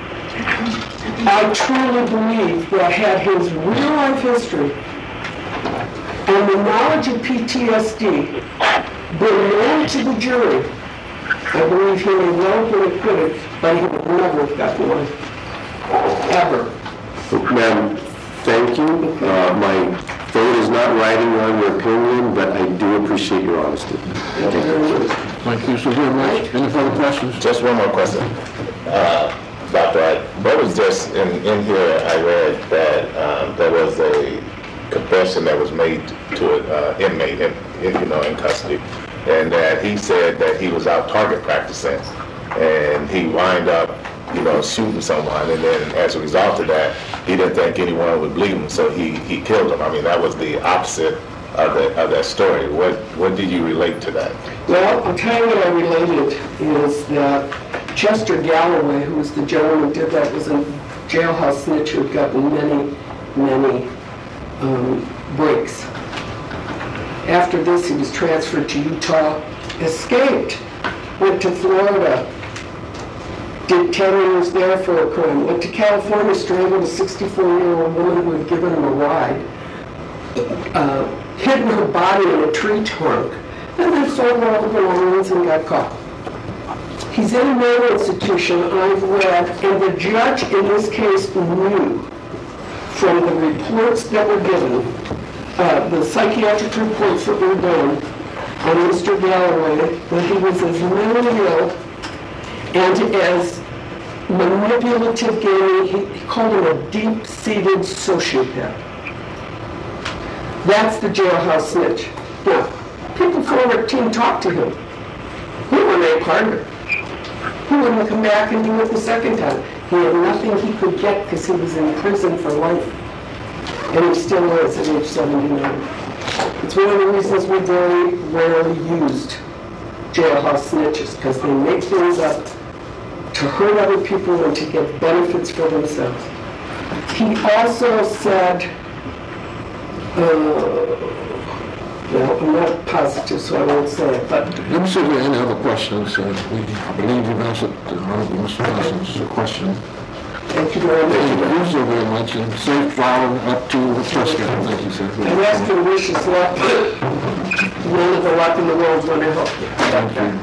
I truly believe that had his real life history and the knowledge of PTSD been known to the jury, I believe he may well have been acquitted, but he would never have gotten life. Ever. Ma'am, thank you. My vote is not riding on your opinion, but I do appreciate your honesty. Thank you very much. Thank you so very much. Any further questions? Just one more question. Dr. What was just in here, I read that there was a confession that was made to an inmate in custody, and that he said that he was out target practicing, and he wind up shooting someone, and then as a result of that, he didn't think anyone would believe him, so he killed him. I mean, that was the opposite of that story. What did you relate to that? Well, I'll tell you what I related is that Chester Galloway, who was the gentleman who did that, was a jailhouse snitch who had gotten many breaks. After this, he was transferred to Utah, escaped, went to Florida, did 10 years there for a crime, went to California, strangled a 64-year-old woman who had given him a ride, hidden her body in a tree trunk, and then sold all the belongings and got caught. He's in a mental institution, I've read, and the judge in this case knew from the reports that were given, the psychiatric reports that were done on Mr. Galloway, that he was as mentally ill and as manipulative, he called him a deep-seated sociopath. That's the jailhouse snitch. Now, people from our team talked to him. He wouldn't make partner. He wouldn't come back and do it the second time. He had nothing he could get because he was in prison for life. And he still is at age 79. It's one of the reasons we very rarely used jailhouse snitches, because they make things up to hurt other people and to get benefits for themselves. He also said, well, I'm not positive, so I won't say it, but Let me see if there are any other questions. I believe you've answered Mr. Nelson's question. thank you very Thank much. you so very much, and safe travel up to Prescott. Thank you, sir. And ask and wish us luck. None of the luck in the world is going to help you. Thank you.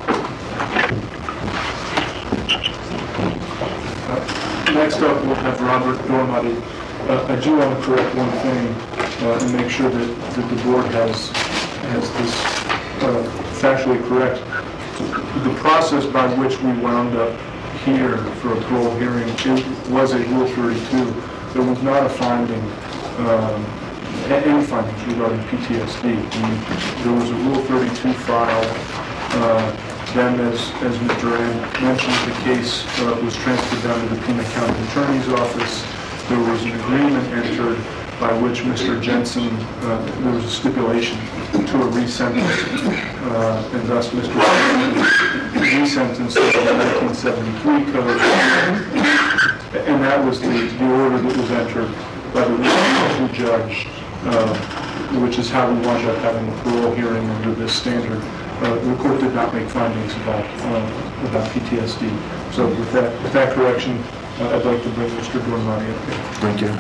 Next up, we'll have Robert Dormady. I do want to correct one thing and make sure that the board has this factually correct. The process by which we wound up here for a parole hearing was a Rule 32. There was not a finding, any findings regarding PTSD. There was a Rule 32 file. Then, as Mr. Rand mentioned, the case was transferred down to the Pima County Attorney's Office. There was an agreement entered by which Mr. Jensen, there was a stipulation to a resentence, and thus Mr. Jensen resentenced to the 1973 code. And that was the order that was entered by the resentencing judge, which is how we wound up having a parole hearing under this standard. The court did not make findings about PTSD. So with that correction, I'd like to bring Mr. Dormady up here. Thank you.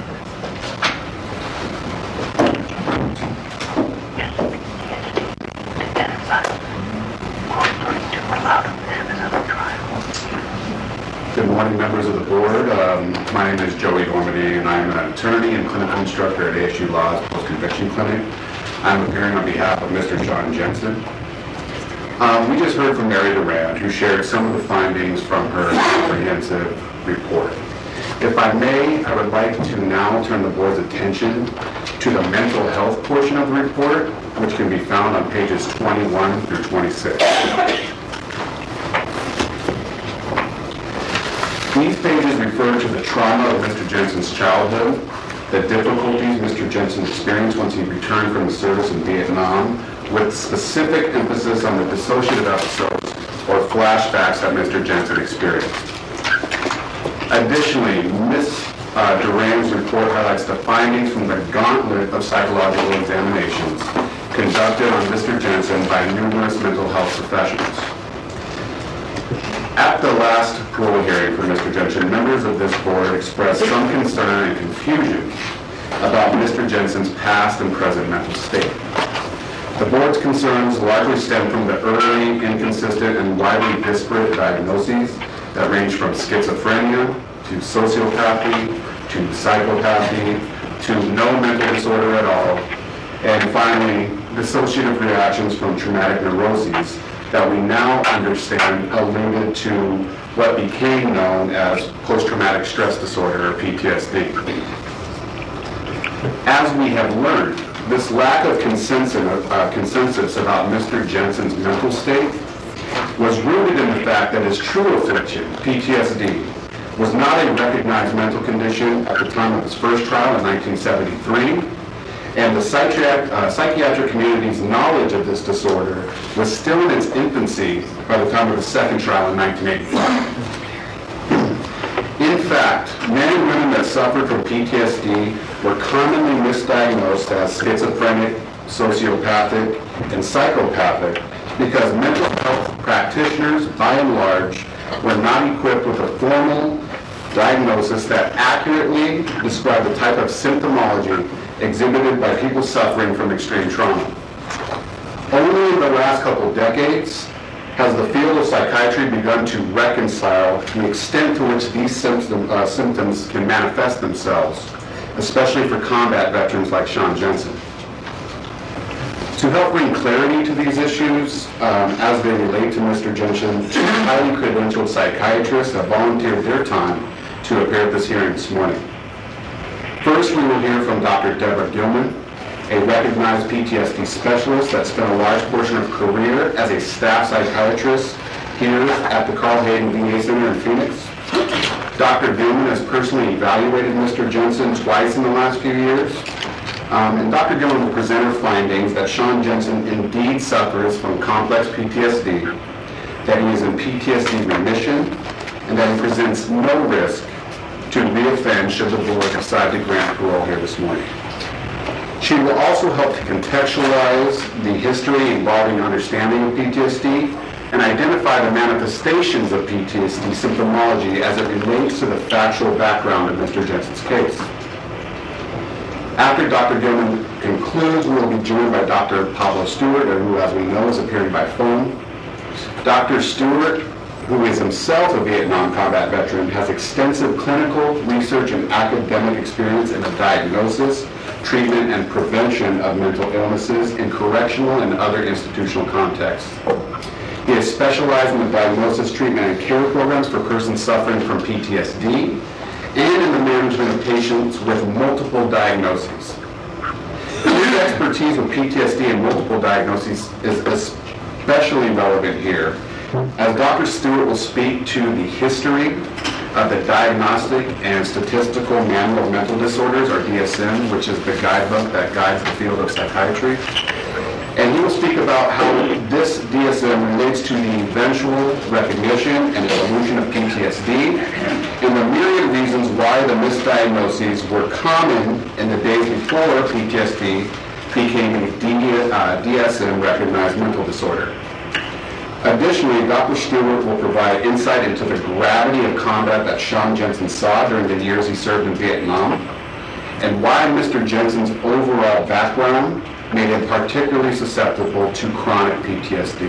Good morning, members of the board. My name is Joey Dormady, and I am an attorney and clinical instructor at ASU Law's Post-Conviction Clinic. I'm appearing on behalf of Mr. Sean Jensen. We just heard from Mary Durand, who shared some of the findings from her comprehensive report. If I may, I would like to now turn the board's attention to the mental health portion of the report, which can be found on pages 21 through 26. These pages refer to the trauma of Mr. Jensen's childhood, the difficulties Mr. Jensen experienced once he returned from the service in Vietnam, with specific emphasis on the dissociative episodes or flashbacks that Mr. Jensen experienced. Additionally, Ms. Durand's report highlights the findings from the gauntlet of psychological examinations conducted on Mr. Jensen by numerous mental health professionals. At the last parole hearing for Mr. Jensen, members of this board expressed some concern and confusion about Mr. Jensen's past and present mental state. The board's concerns largely stem from the early, inconsistent, and widely disparate diagnoses that range from schizophrenia to sociopathy to psychopathy to no mental disorder at all, and finally, dissociative reactions from traumatic neuroses that we now understand alluded to what became known as post-traumatic stress disorder, or PTSD. As we have learned, this lack of consensus about Mr. Jensen's mental state was rooted in the fact that his true affliction, PTSD, was not a recognized mental condition at the time of his first trial in 1973, and the psychiatric community's knowledge of this disorder was still in its infancy by the time of the second trial in 1985. In fact, men and women that suffered from PTSD were commonly misdiagnosed as schizophrenic, sociopathic, and psychopathic because mental health practitioners, by and large, were not equipped with a formal diagnosis that accurately described the type of symptomology exhibited by people suffering from extreme trauma. Only in the last couple of decades has the field of psychiatry begun to reconcile the extent to which these symptoms can manifest themselves, especially for combat veterans like Sean Jensen. To help bring clarity to these issues as they relate to Mr. Jensen, two highly credentialed psychiatrists have volunteered their time to appear at this hearing this morning. First, we will hear from Dr. Deborah Gilman, a recognized PTSD specialist that spent a large portion of her career as a staff psychiatrist here at the Carl Hayden VA Center in Phoenix. Dr. Gilman has personally evaluated Mr. Jensen twice in the last few years. And Dr. Gilman will present her findings that Sean Jensen indeed suffers from complex PTSD, that he is in PTSD remission, and that he presents no risk to reoffend should the board decide to grant parole here this morning. She will also help to contextualize the history involving understanding of PTSD and identify the manifestations of PTSD symptomology as it relates to the factual background of Mr. Jensen's case. After Dr. Gilman concludes, we will be joined by Dr. Pablo Stewart, who, as we know, is appearing by phone. Dr. Stewart, who is himself a Vietnam combat veteran, has extensive clinical, research, and academic experience in the diagnosis, treatment, and prevention of mental illnesses in correctional and other institutional contexts. He is specialized in the diagnosis, treatment, and care programs for persons suffering from PTSD and in the management of patients with multiple diagnoses. His expertise with PTSD and multiple diagnoses is especially relevant here, as Dr. Stewart will speak to the history of the Diagnostic and Statistical Manual of Mental Disorders, or DSM, which is the guidebook that guides the field of psychiatry. And he will speak about how this DSM relates to the eventual recognition and evolution of PTSD and the myriad reasons why the misdiagnoses were common in the days before PTSD became a DSM-recognized mental disorder. Additionally, Dr. Stewart will provide insight into the gravity of combat that Sean Jensen saw during the years he served in Vietnam and why Mr. Jensen's overall background made him particularly susceptible to chronic PTSD.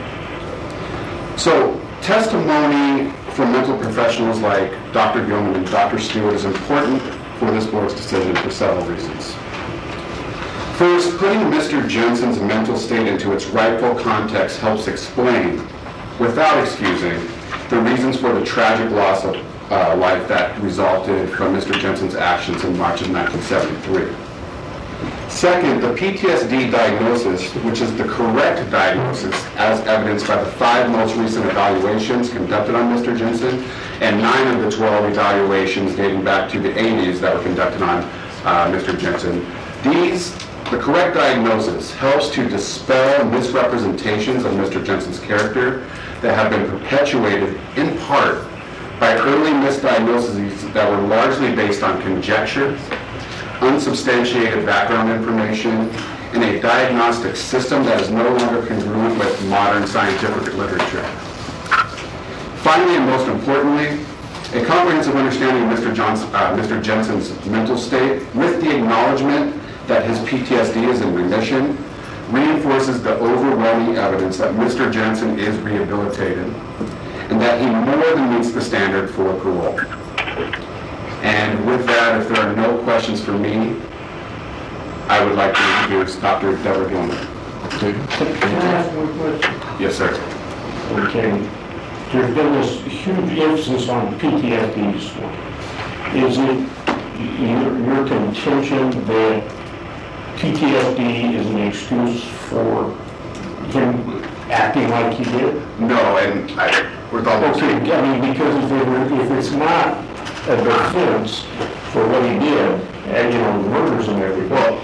So, testimony from mental professionals like Dr. Gilman and Dr. Stewart is important for this board's decision for several reasons. First, putting Mr. Jensen's mental state into its rightful context helps explain, without excusing, the reasons for the tragic loss of life that resulted from Mr. Jensen's actions in March of 1973. Second, the PTSD diagnosis, which is the correct diagnosis as evidenced by the 5 most recent evaluations conducted on Mr. Jensen and 9 of the 12 evaluations dating back to the 80s that were conducted on Mr. Jensen. The correct diagnosis helps to dispel misrepresentations of Mr. Jensen's character that have been perpetuated in part by early misdiagnoses that were largely based on conjecture, unsubstantiated background information, and a diagnostic system that is no longer congruent with modern scientific literature. Finally, and most importantly, a comprehensive understanding of Mr. Jensen's mental state with the acknowledgement that his PTSD is in remission reinforces the overwhelming evidence that Mr. Jensen is rehabilitated and that he more than meets the standard for parole. And with that, if there are no questions for me, I would like to introduce Dr. Deborah Gilman. Can I ask one question? Yes, sir. Okay. There's been this huge emphasis on PTSD this morning. Is it your contention that PTSD is an excuse for him acting like he did? No, and with all okay, I mean, because if it's not a defense for what he did, and the murders and everything. Well,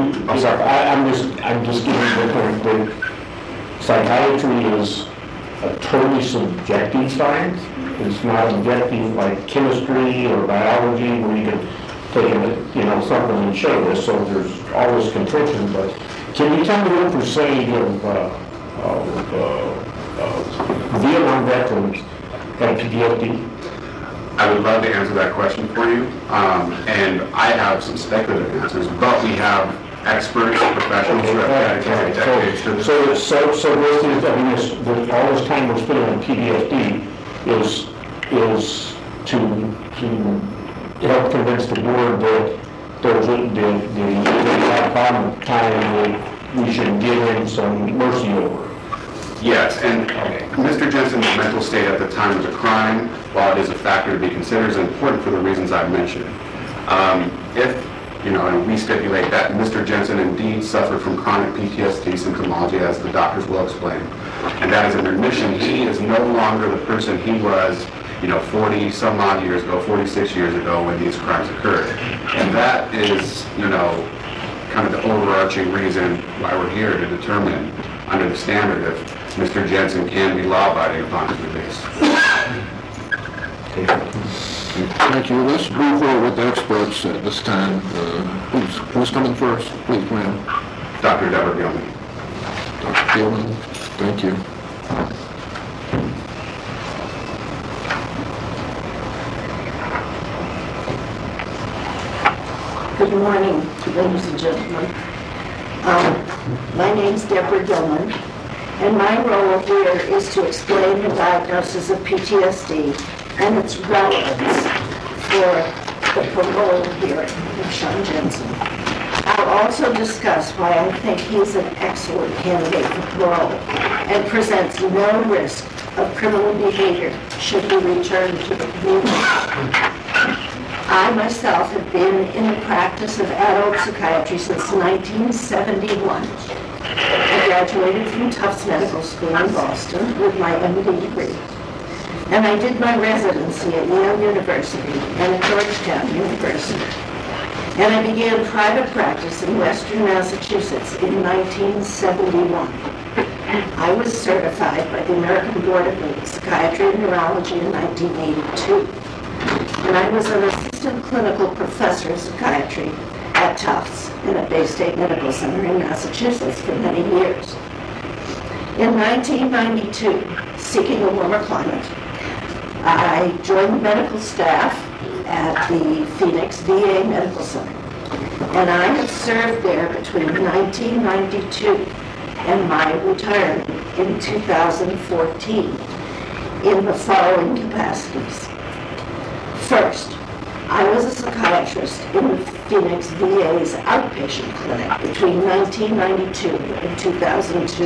I'm just getting the point that psychiatry is a totally subjective science. It's not objective like chemistry or biology where you can take something and show this. So there's always contention. But can you tell me what percentage of Vietnam veterans have PTSD? I would love to answer that question for you, and I have some speculative answers, but we have experts, professionals who have dedicated decades to this. So all this time we're spending on PTSD is to help convince the board that there's a problem time that we should give him some mercy over. Yes, and Mr. Jensen's mental state at the time of the crime, while it is a factor to be considered, is important for the reasons I've mentioned. And we stipulate that Mr. Jensen indeed suffered from chronic PTSD symptomology, as the doctors will explain, and that is in remission. He is no longer the person he was, 40 some odd years ago, 46 years ago when these crimes occurred. And that is, kind of the overarching reason why we're here, to determine under the standard if Mr. Jensen can be law-abiding upon his release. Thank you. Let's move forward with the experts at this time. Who's coming first? Please, ma'am. Dr. Deborah Gilman. Dr. Gilman, thank you. Good morning, ladies and gentlemen. My name's Deborah Gilman, and my role here is to explain the diagnosis of PTSD and its relevance for the parole hearing of Sean Jensen. I'll also discuss why I think he's an excellent candidate for parole and presents no risk of criminal behavior should he return to the community. I myself have been in the practice of adult psychiatry since 1971. I graduated from Tufts Medical School in Boston with my MD degree. And I did my residency at Yale University and at Georgetown University. And I began private practice in Western Massachusetts in 1971. I was certified by the American Board of Psychiatry and Neurology in 1982. And I was an assistant clinical professor of psychiatry at Tufts and at Bay State Medical Center in Massachusetts for many years. In 1992, seeking a warmer climate, I joined the medical staff at the Phoenix VA Medical Center. And I have served there between 1992 and my retirement in 2014 in the following capacities. First, I was a psychiatrist in the Phoenix VA's outpatient clinic between 1992 and 2002.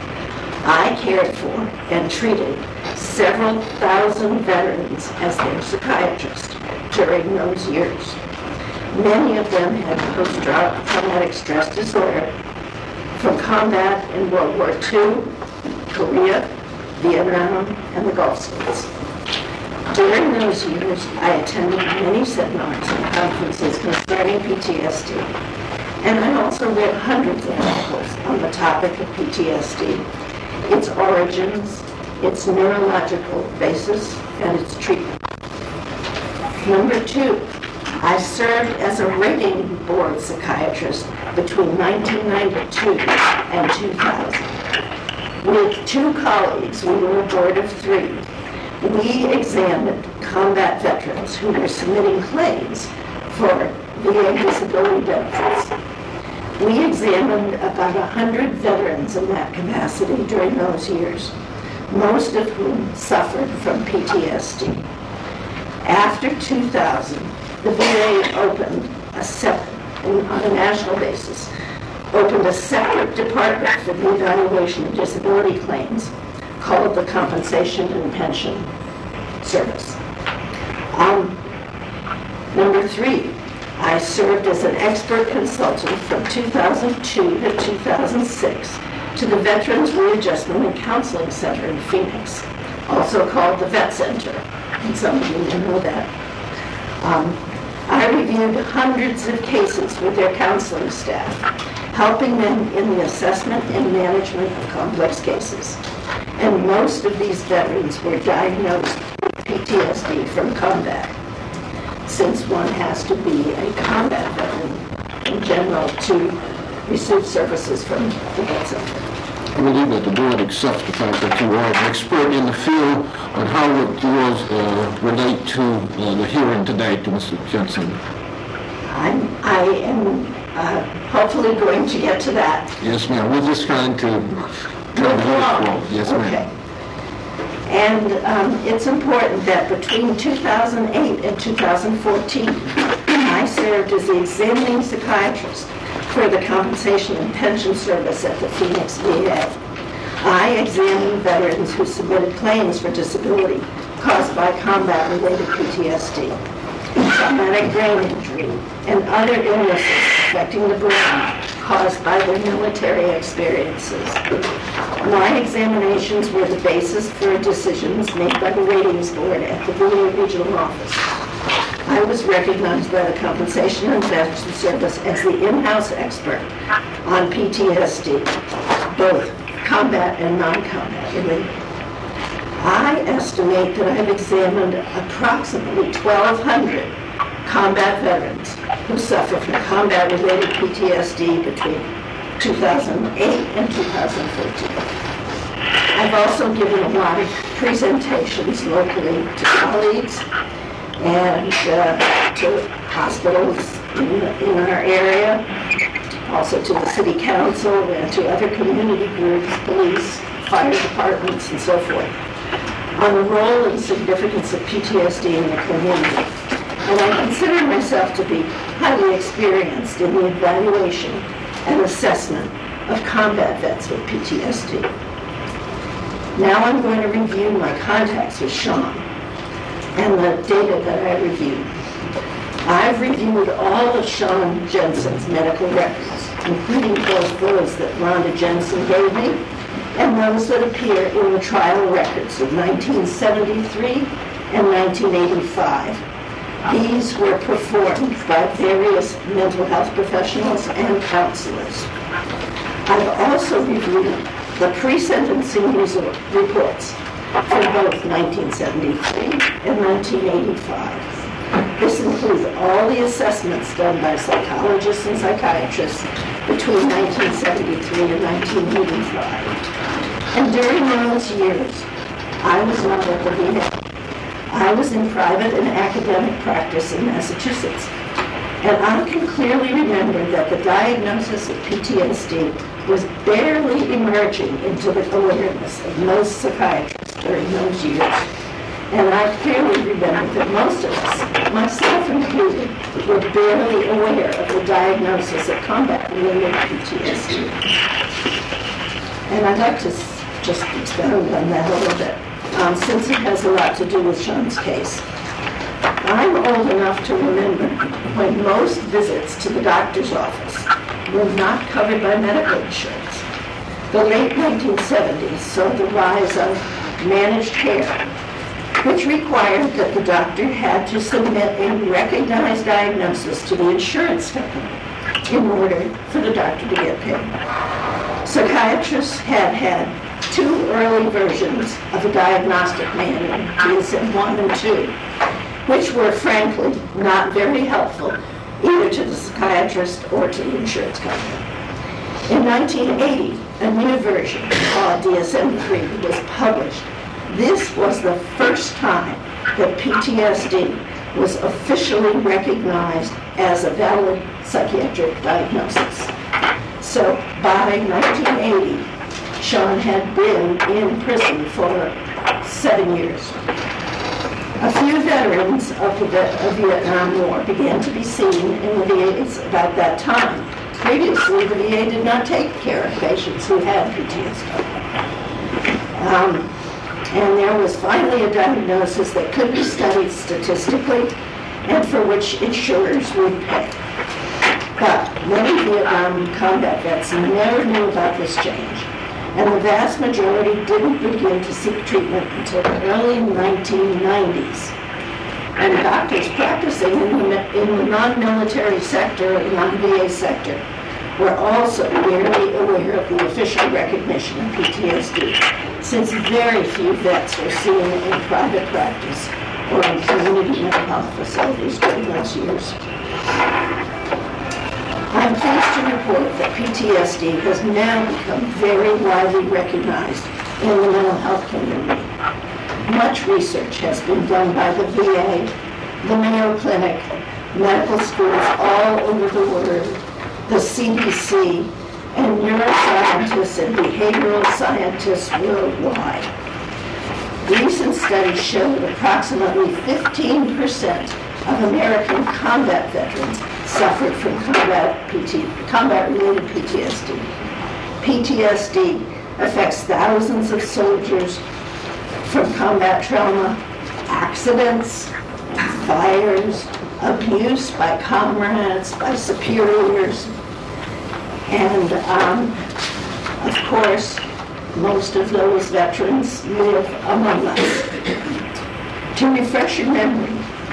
I cared for and treated several thousand veterans as their psychiatrist during those years. Many of them had post-traumatic stress disorder from combat in World War II, Korea, Vietnam, and the Gulf states. During those years, I attended many seminars and conferences concerning PTSD, and I also read hundreds of articles on the topic of PTSD, its origins, its neurological basis, and its treatment. Number two, I served as a rating board psychiatrist between 1992 and 2000. With two colleagues, we were a board of three. We examined combat veterans who were submitting claims for VA disability benefits. We examined about 100 veterans in that capacity during those years, most of whom suffered from PTSD. After 2000, the VA opened on a national basis, opened a separate department for the evaluation of disability claims called the Compensation and Pension Service. Number three, I served as an expert consultant from 2002 to 2006 to the Veterans Readjustment and Counseling Center in Phoenix, also called the Vet Center, and some of you may know that. I reviewed hundreds of cases with their counseling staff, helping them in the assessment and management of complex cases. And most of these veterans were diagnosed with PTSD from combat, since one has to be a combat veteran in general to receive services from the Vet Center. I believe that the board accepts the fact that you are an expert in the field on how it will relate to the hearing today to Mr. Jensen. I am hopefully going to get to that. Yes, ma'am. We're just trying to Yes, ma'am. Okay. And it's important that between 2008 and 2014, I served as the examining psychiatrist for the Compensation and Pension Service at the Phoenix VA. I examined veterans who submitted claims for disability caused by combat-related PTSD, traumatic brain injury, and other illnesses affecting the brain caused by their military experiences. My examinations were the basis for decisions made by the ratings board at the VA regional office. I was recognized by the Compensation and Benefits Service as the in-house expert on PTSD, both combat and non-combat related. I estimate that I have examined approximately 1,200 combat veterans who suffer from combat-related PTSD between 2008 and 2014. I've also given a lot of presentations locally to colleagues and to hospitals in our area, also to the city council and to other community groups, police, fire departments, and so forth, on the role and significance of PTSD in the community. And I consider myself to be highly experienced in the evaluation and assessment of combat vets with PTSD. Now I'm going to review my contacts with Sean and the data that I reviewed. I've reviewed all of Sean Jensen's medical records, including both those that Rhonda Jensen gave me and those that appear in the trial records of 1973 and 1985. These were performed by various mental health professionals and counselors. I've also reviewed the pre-sentencing reports for both 1973 and 1985. This includes all the assessments done by psychologists and psychiatrists between 1973 and 1985. And during those years, I was not at the VA. I was in private and academic practice in Massachusetts. And I can clearly remember that the diagnosis of PTSD was barely emerging into the awareness of most psychiatrists during those years. And I clearly remember that most of us, myself included, were barely aware of the diagnosis of combat-related PTSD. And I'd like to just expound on that a little bit, since it has a lot to do with Sean's case. I'm old enough to remember when most visits to the doctor's office were not covered by medical insurance. The late 1970s saw the rise of managed care, which required that the doctor had to submit a recognized diagnosis to the insurance company in order for the doctor to get paid. Psychiatrists had had two early versions of a diagnostic manual, DSM-1 and 2, which were frankly not very helpful either to the psychiatrist or to the insurance company. In 1980, a new version called DSM-3 was published. This was the first time that PTSD was officially recognized as a valid psychiatric diagnosis. So by 1980, Sean had been in prison for 7 years. A few veterans of the Vietnam War began to be seen in the VAs about that time. Previously, the VA did not take care of patients who had PTSD. And there was finally a diagnosis that could be studied statistically and for which insurers would pay. But many Vietnam combat vets never knew about this change, and the vast majority didn't begin to seek treatment until the early 1990s. And doctors practicing in the non-military sector or the non-VA sector were also barely aware of the official recognition of PTSD, since very few vets were seen in private practice or in community mental health facilities during those years. I'm pleased to report that PTSD has now become very widely recognized in the mental health community. Much research has been done by the VA, the Mayo Clinic, medical schools all over the world, the CDC, and neuroscientists and behavioral scientists worldwide. Recent studies show that approximately 15% of American combat veterans suffered from combat-related PTSD. PTSD affects thousands of soldiers from combat trauma, accidents, fires, abuse by comrades, by superiors, and of course, most of those veterans live among us. To refresh your memory,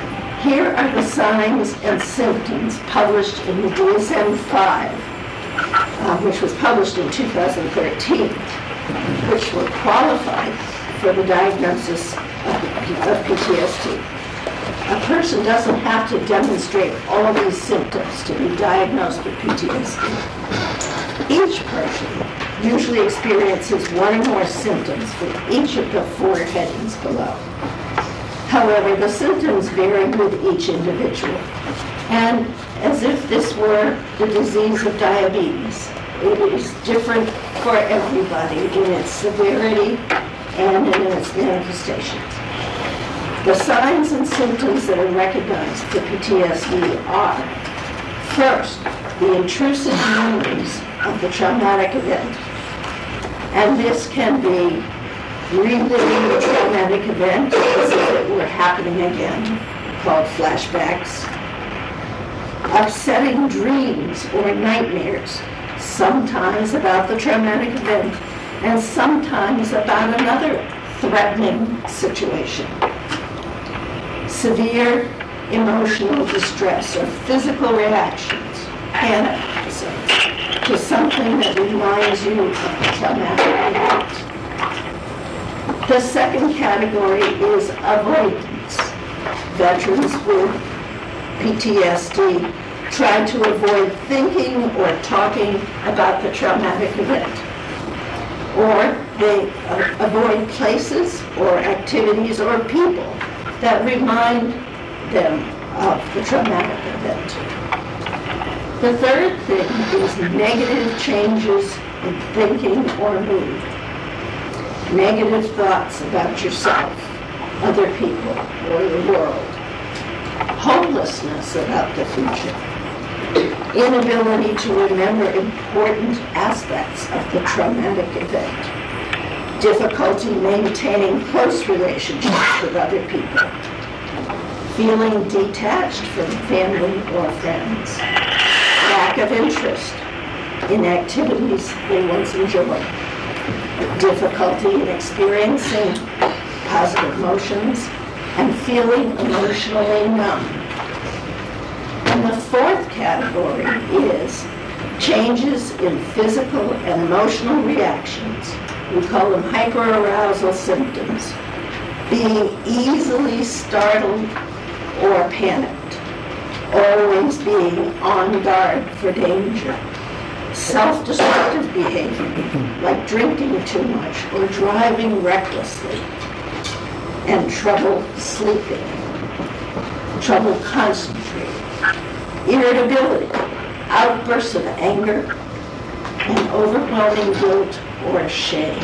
Here are the signs and symptoms published in the DSM-5, which was published in 2013, which were qualified for the diagnosis of PTSD. A person doesn't have to demonstrate all these symptoms to be diagnosed with PTSD. Each person usually experiences one or more symptoms for each of the 4 headings below. However, the symptoms vary with each individual. And as if this were the disease of diabetes, it is different for everybody in its severity and in its manifestations. The signs and symptoms that are recognized for PTSD are, first, the intrusive memories of the traumatic event. And this can be reliving the traumatic event as if it were happening again, called flashbacks. Upsetting dreams or nightmares, sometimes about the traumatic event and sometimes about another threatening situation. Severe emotional distress or physical reactions, panic episodes, to something that reminds you of the traumatic event. The second category is avoidance. Veterans with PTSD try to avoid thinking or talking about the traumatic event. Or they avoid places or activities or people that remind them of the traumatic event. The third thing is negative changes in thinking or mood. Negative thoughts about yourself, other people, or the world. Hopelessness about the future. Inability to remember important aspects of the traumatic event. Difficulty maintaining close relationships with other people. Feeling detached from family or friends. Lack of interest in activities they once enjoyed. Difficulty in experiencing positive emotions and feeling emotionally numb. And the fourth category is changes in physical and emotional reactions. We call them hyperarousal symptoms. Being easily startled or panicked. Always being on guard for danger. Self-destructive behavior, like drinking too much or driving recklessly. And trouble sleeping. Trouble concentrating. Irritability, outbursts of anger, and overwhelming guilt or shame.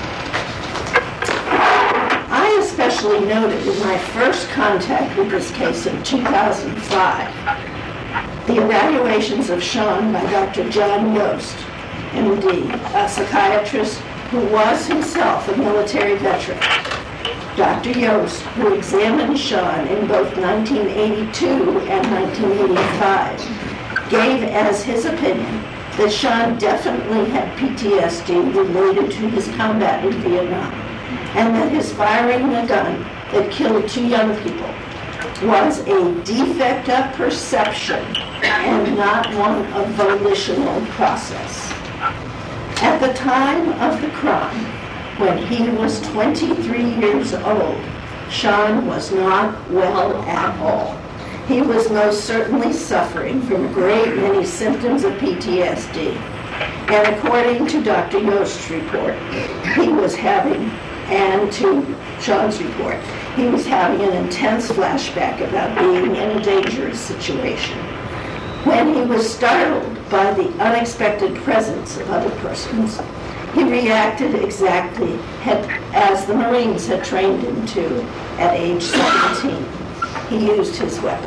I especially noted in my first contact with this case in 2005 the evaluations of Sean by Dr. John Yost, MD, a psychiatrist who was himself a military veteran. Dr. Yost, who examined Sean in both 1982 and 1985, gave as his opinion that Sean definitely had PTSD related to his combat in Vietnam, and that his firing a gun that killed 2 young people was a defect of perception and not one of volitional process. At the time of the crime, when he was 23 years old, Sean was not well at all. He was most certainly suffering from a great many symptoms of PTSD. And according to Dr. Yost's report, he was having, and to Sean's report, he was having an intense flashback about being in a dangerous situation. When he was startled by the unexpected presence of other persons, he reacted exactly as the Marines had trained him to at age 17. He used his weapon.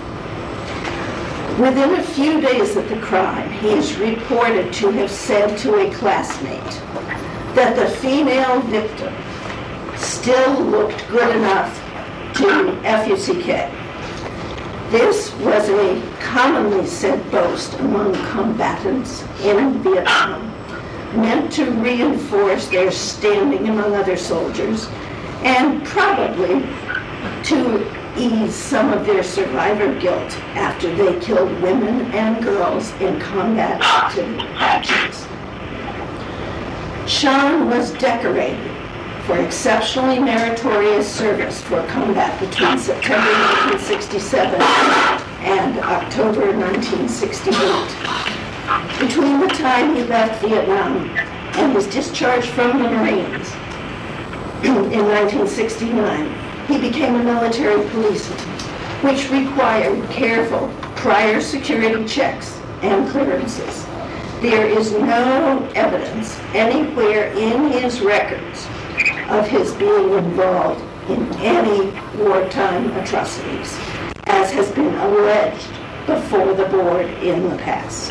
Within a few days of the crime, he is reported to have said to a classmate that the female victim still looked good enough to FUCK. This was a commonly said boast among combatants in Vietnam, meant to reinforce their standing among other soldiers, and probably to ease some of their survivor guilt after they killed women and girls in combat actions. Sean was decorated for exceptionally meritorious service for combat between September 1967 and October 1968. Between the time he left Vietnam and was discharged from the Marines in 1969, he became a military policeman, which required careful prior security checks and clearances. There is no evidence anywhere in his records of his being involved in any wartime atrocities, as has been alleged before the board in the past.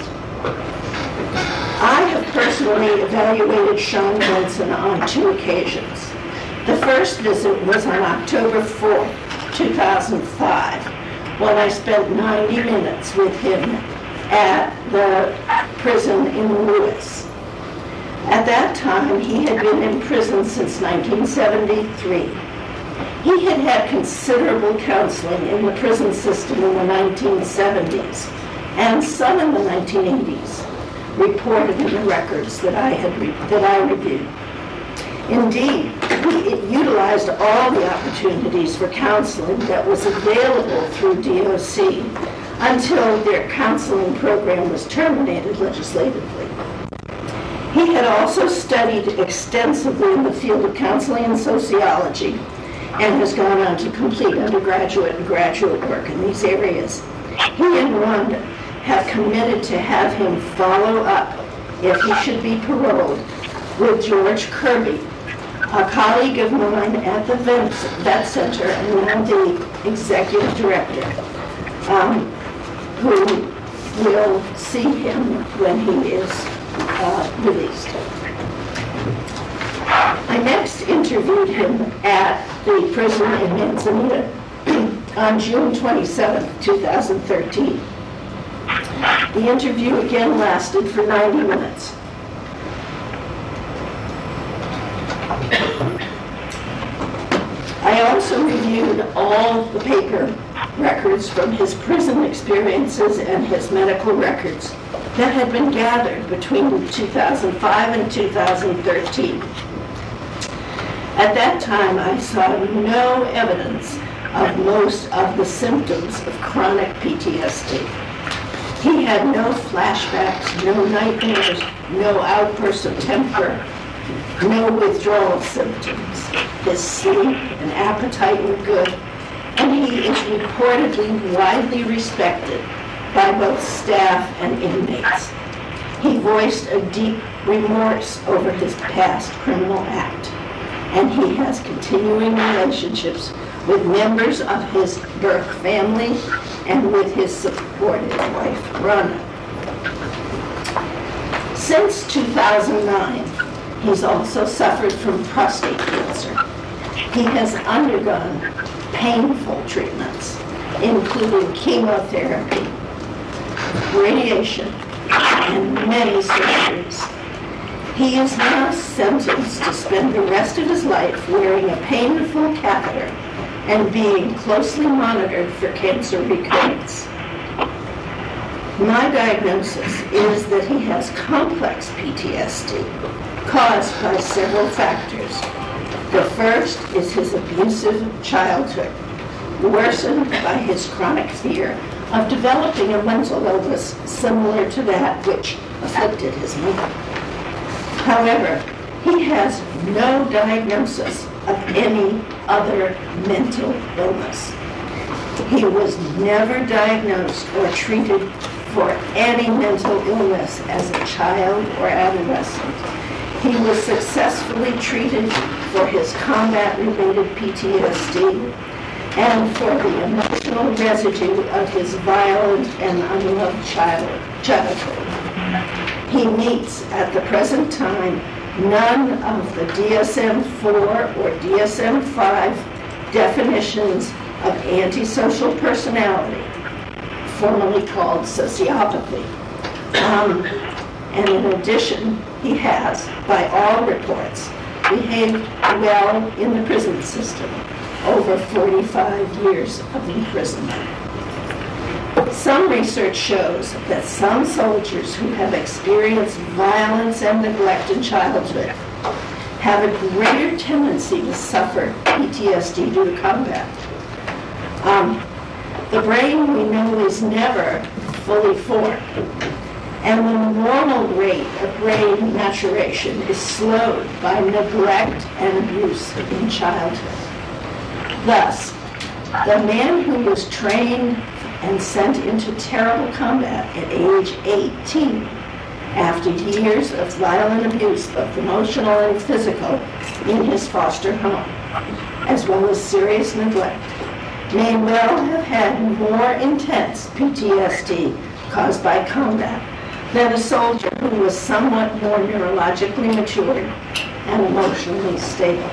I have personally evaluated Sean Jensen on 2 occasions. The first visit was on October 4, 2005, when I spent 90 minutes with him at the prison in Lewis. At that time, he had been in prison since 1973. He had had considerable counseling in the prison system in the 1970s and some in the 1980s, reported in the records that I reviewed. Indeed, he utilized all the opportunities for counseling that was available through DOC until their counseling program was terminated legislatively. He had also studied extensively in the field of counseling and sociology and has gone on to complete undergraduate and graduate work in these areas. He and Rhonda have committed to have him follow up, if he should be paroled, with George Kirby, a colleague of mine at the Vet Center and now the executive director, who will see him when he is released. I next interviewed him at the prison in Manzanita on June 27, 2013. The interview again lasted for 90 minutes. I also reviewed all the paper records from his prison experiences and his medical records that had been gathered between 2005 and 2013. At that time, I saw no evidence of most of the symptoms of chronic PTSD. He had no flashbacks, no nightmares, no outbursts of temper, no withdrawal symptoms. His sleep and appetite were good, and he is reportedly widely respected by both staff and inmates. He voiced a deep remorse over his past criminal act, and he has continuing relationships with members of his birth family and with his supportive wife, Rhonda. Since 2009, he's also suffered from prostate cancer. He has undergone painful treatments, including chemotherapy, radiation, and many surgeries. He is now sentenced to spend the rest of his life wearing a painful catheter and being closely monitored for cancer recurrence. My diagnosis is that he has complex PTSD caused by several factors. The first is his abusive childhood, worsened by his chronic fear of developing a mental illness similar to that which afflicted his mother. However, he has no diagnosis of any other mental illness. He was never diagnosed or treated for any mental illness as a child or adolescent. He was successfully treated for his combat-related PTSD and for the emotional residue of his violent and unloved childhood. He meets, at the present time, none of the DSM-4 or DSM-5 definitions of antisocial personality, formerly called sociopathy. And in addition, he has, by all reports, behaved well in the prison system over over 45 years of imprisonment. Some research shows that some soldiers who have experienced violence and neglect in childhood have a greater tendency to suffer PTSD due to combat. The brain, we know, is never fully formed, and the normal rate of brain maturation is slowed by neglect and abuse in childhood. Thus, the man who was trained and sent into terrible combat at age 18, after years of violent abuse, both emotional and physical, in his foster home, as well as serious neglect, may well have had more intense PTSD caused by combat than a soldier who was somewhat more neurologically matured and emotionally stable.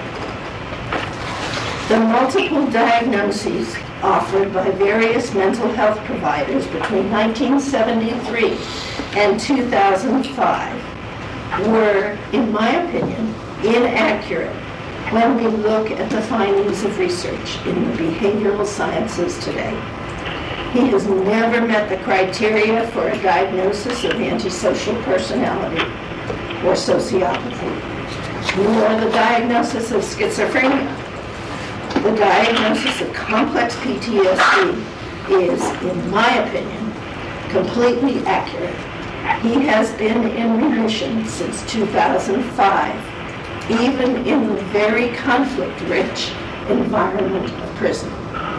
The multiple diagnoses offered by various mental health providers between 1973 and 2005 were, in my opinion, inaccurate when we look at the findings of research in the behavioral sciences today. He has never met the criteria for a diagnosis of antisocial personality or sociopathy, nor the diagnosis of schizophrenia. The diagnosis of complex PTSD is, in my opinion, completely accurate. He has been in remission since 2005, even in the very conflict-rich environment of prison.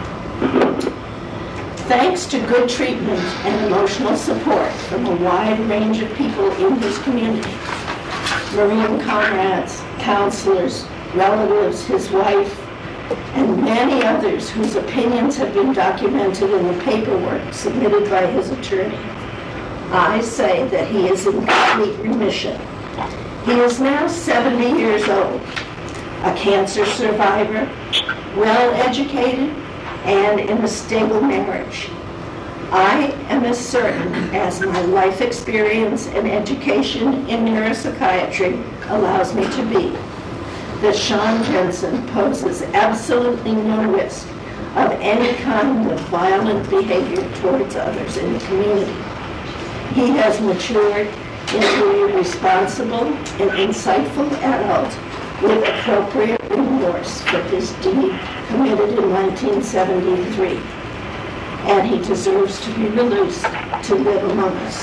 Thanks to good treatment and emotional support from a wide range of people in his community, Marine comrades, counselors, relatives, his wife, and many others whose opinions have been documented in the paperwork submitted by his attorney, I say that he is in complete remission. He is now 70 years old, a cancer survivor, well-educated, and in a stable marriage. I am as certain as my life experience and education in neuropsychiatry allows me to be that Sean Jensen poses absolutely no risk of any kind of violent behavior towards others in the community. He has matured into a responsible and insightful adult with appropriate remorse for his deed committed in 1973. And he deserves to be released to live among us.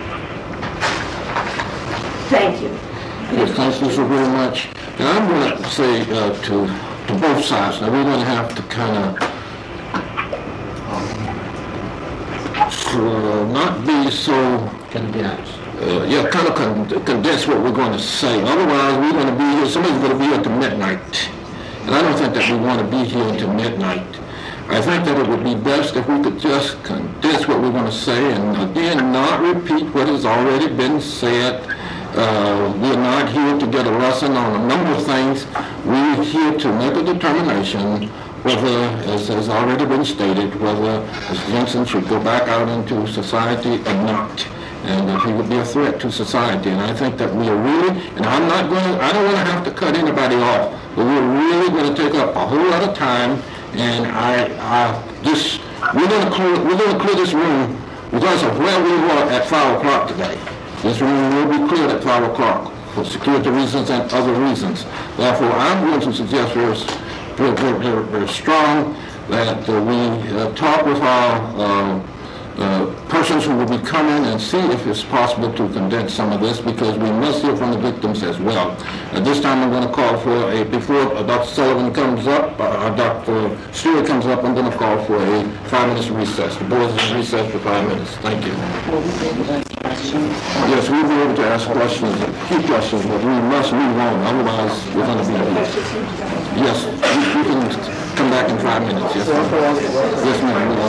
Thank you. Yes, thank you so very much. And I'm going to say to both sides, now we're going to have to kind of not be so condensed. Kind of condense what we're going to say. Otherwise, we're going to be here, somebody's going to be here until midnight. And I don't think that we want to be here until midnight. I think that it would be best if we could just condense what we're going to say and again not repeat what has already been said. We're not here to get a lesson on a number of things. We're here to make a determination whether, as has already been stated, whether Mr. Jensen should go back out into society or not, and if he would be a threat to society. And I think that we are really, and I don't want to have to cut anybody off, but we're really going to take up a whole lot of time, and we're going to clear this room because of where we were at 5 o'clock today. This room will be cleared at 5 o'clock for security reasons and other reasons. Therefore, I'm going to suggest very strong that we talk with our persons who will be coming and see if it's possible to condense some of this, because we must hear from the victims as well. At this time, I'm going to call for before Dr. Sullivan comes up, Dr. Stewart comes up, I'm going to call for a 5-minute recess. The board is in recess for 5 minutes. Thank you. Yes, we'll be able to ask questions, a few questions, but we must move on, otherwise we're going to be here. Yes, we can come back in 5 minutes. Yes, ma'am. Yes, ma'am.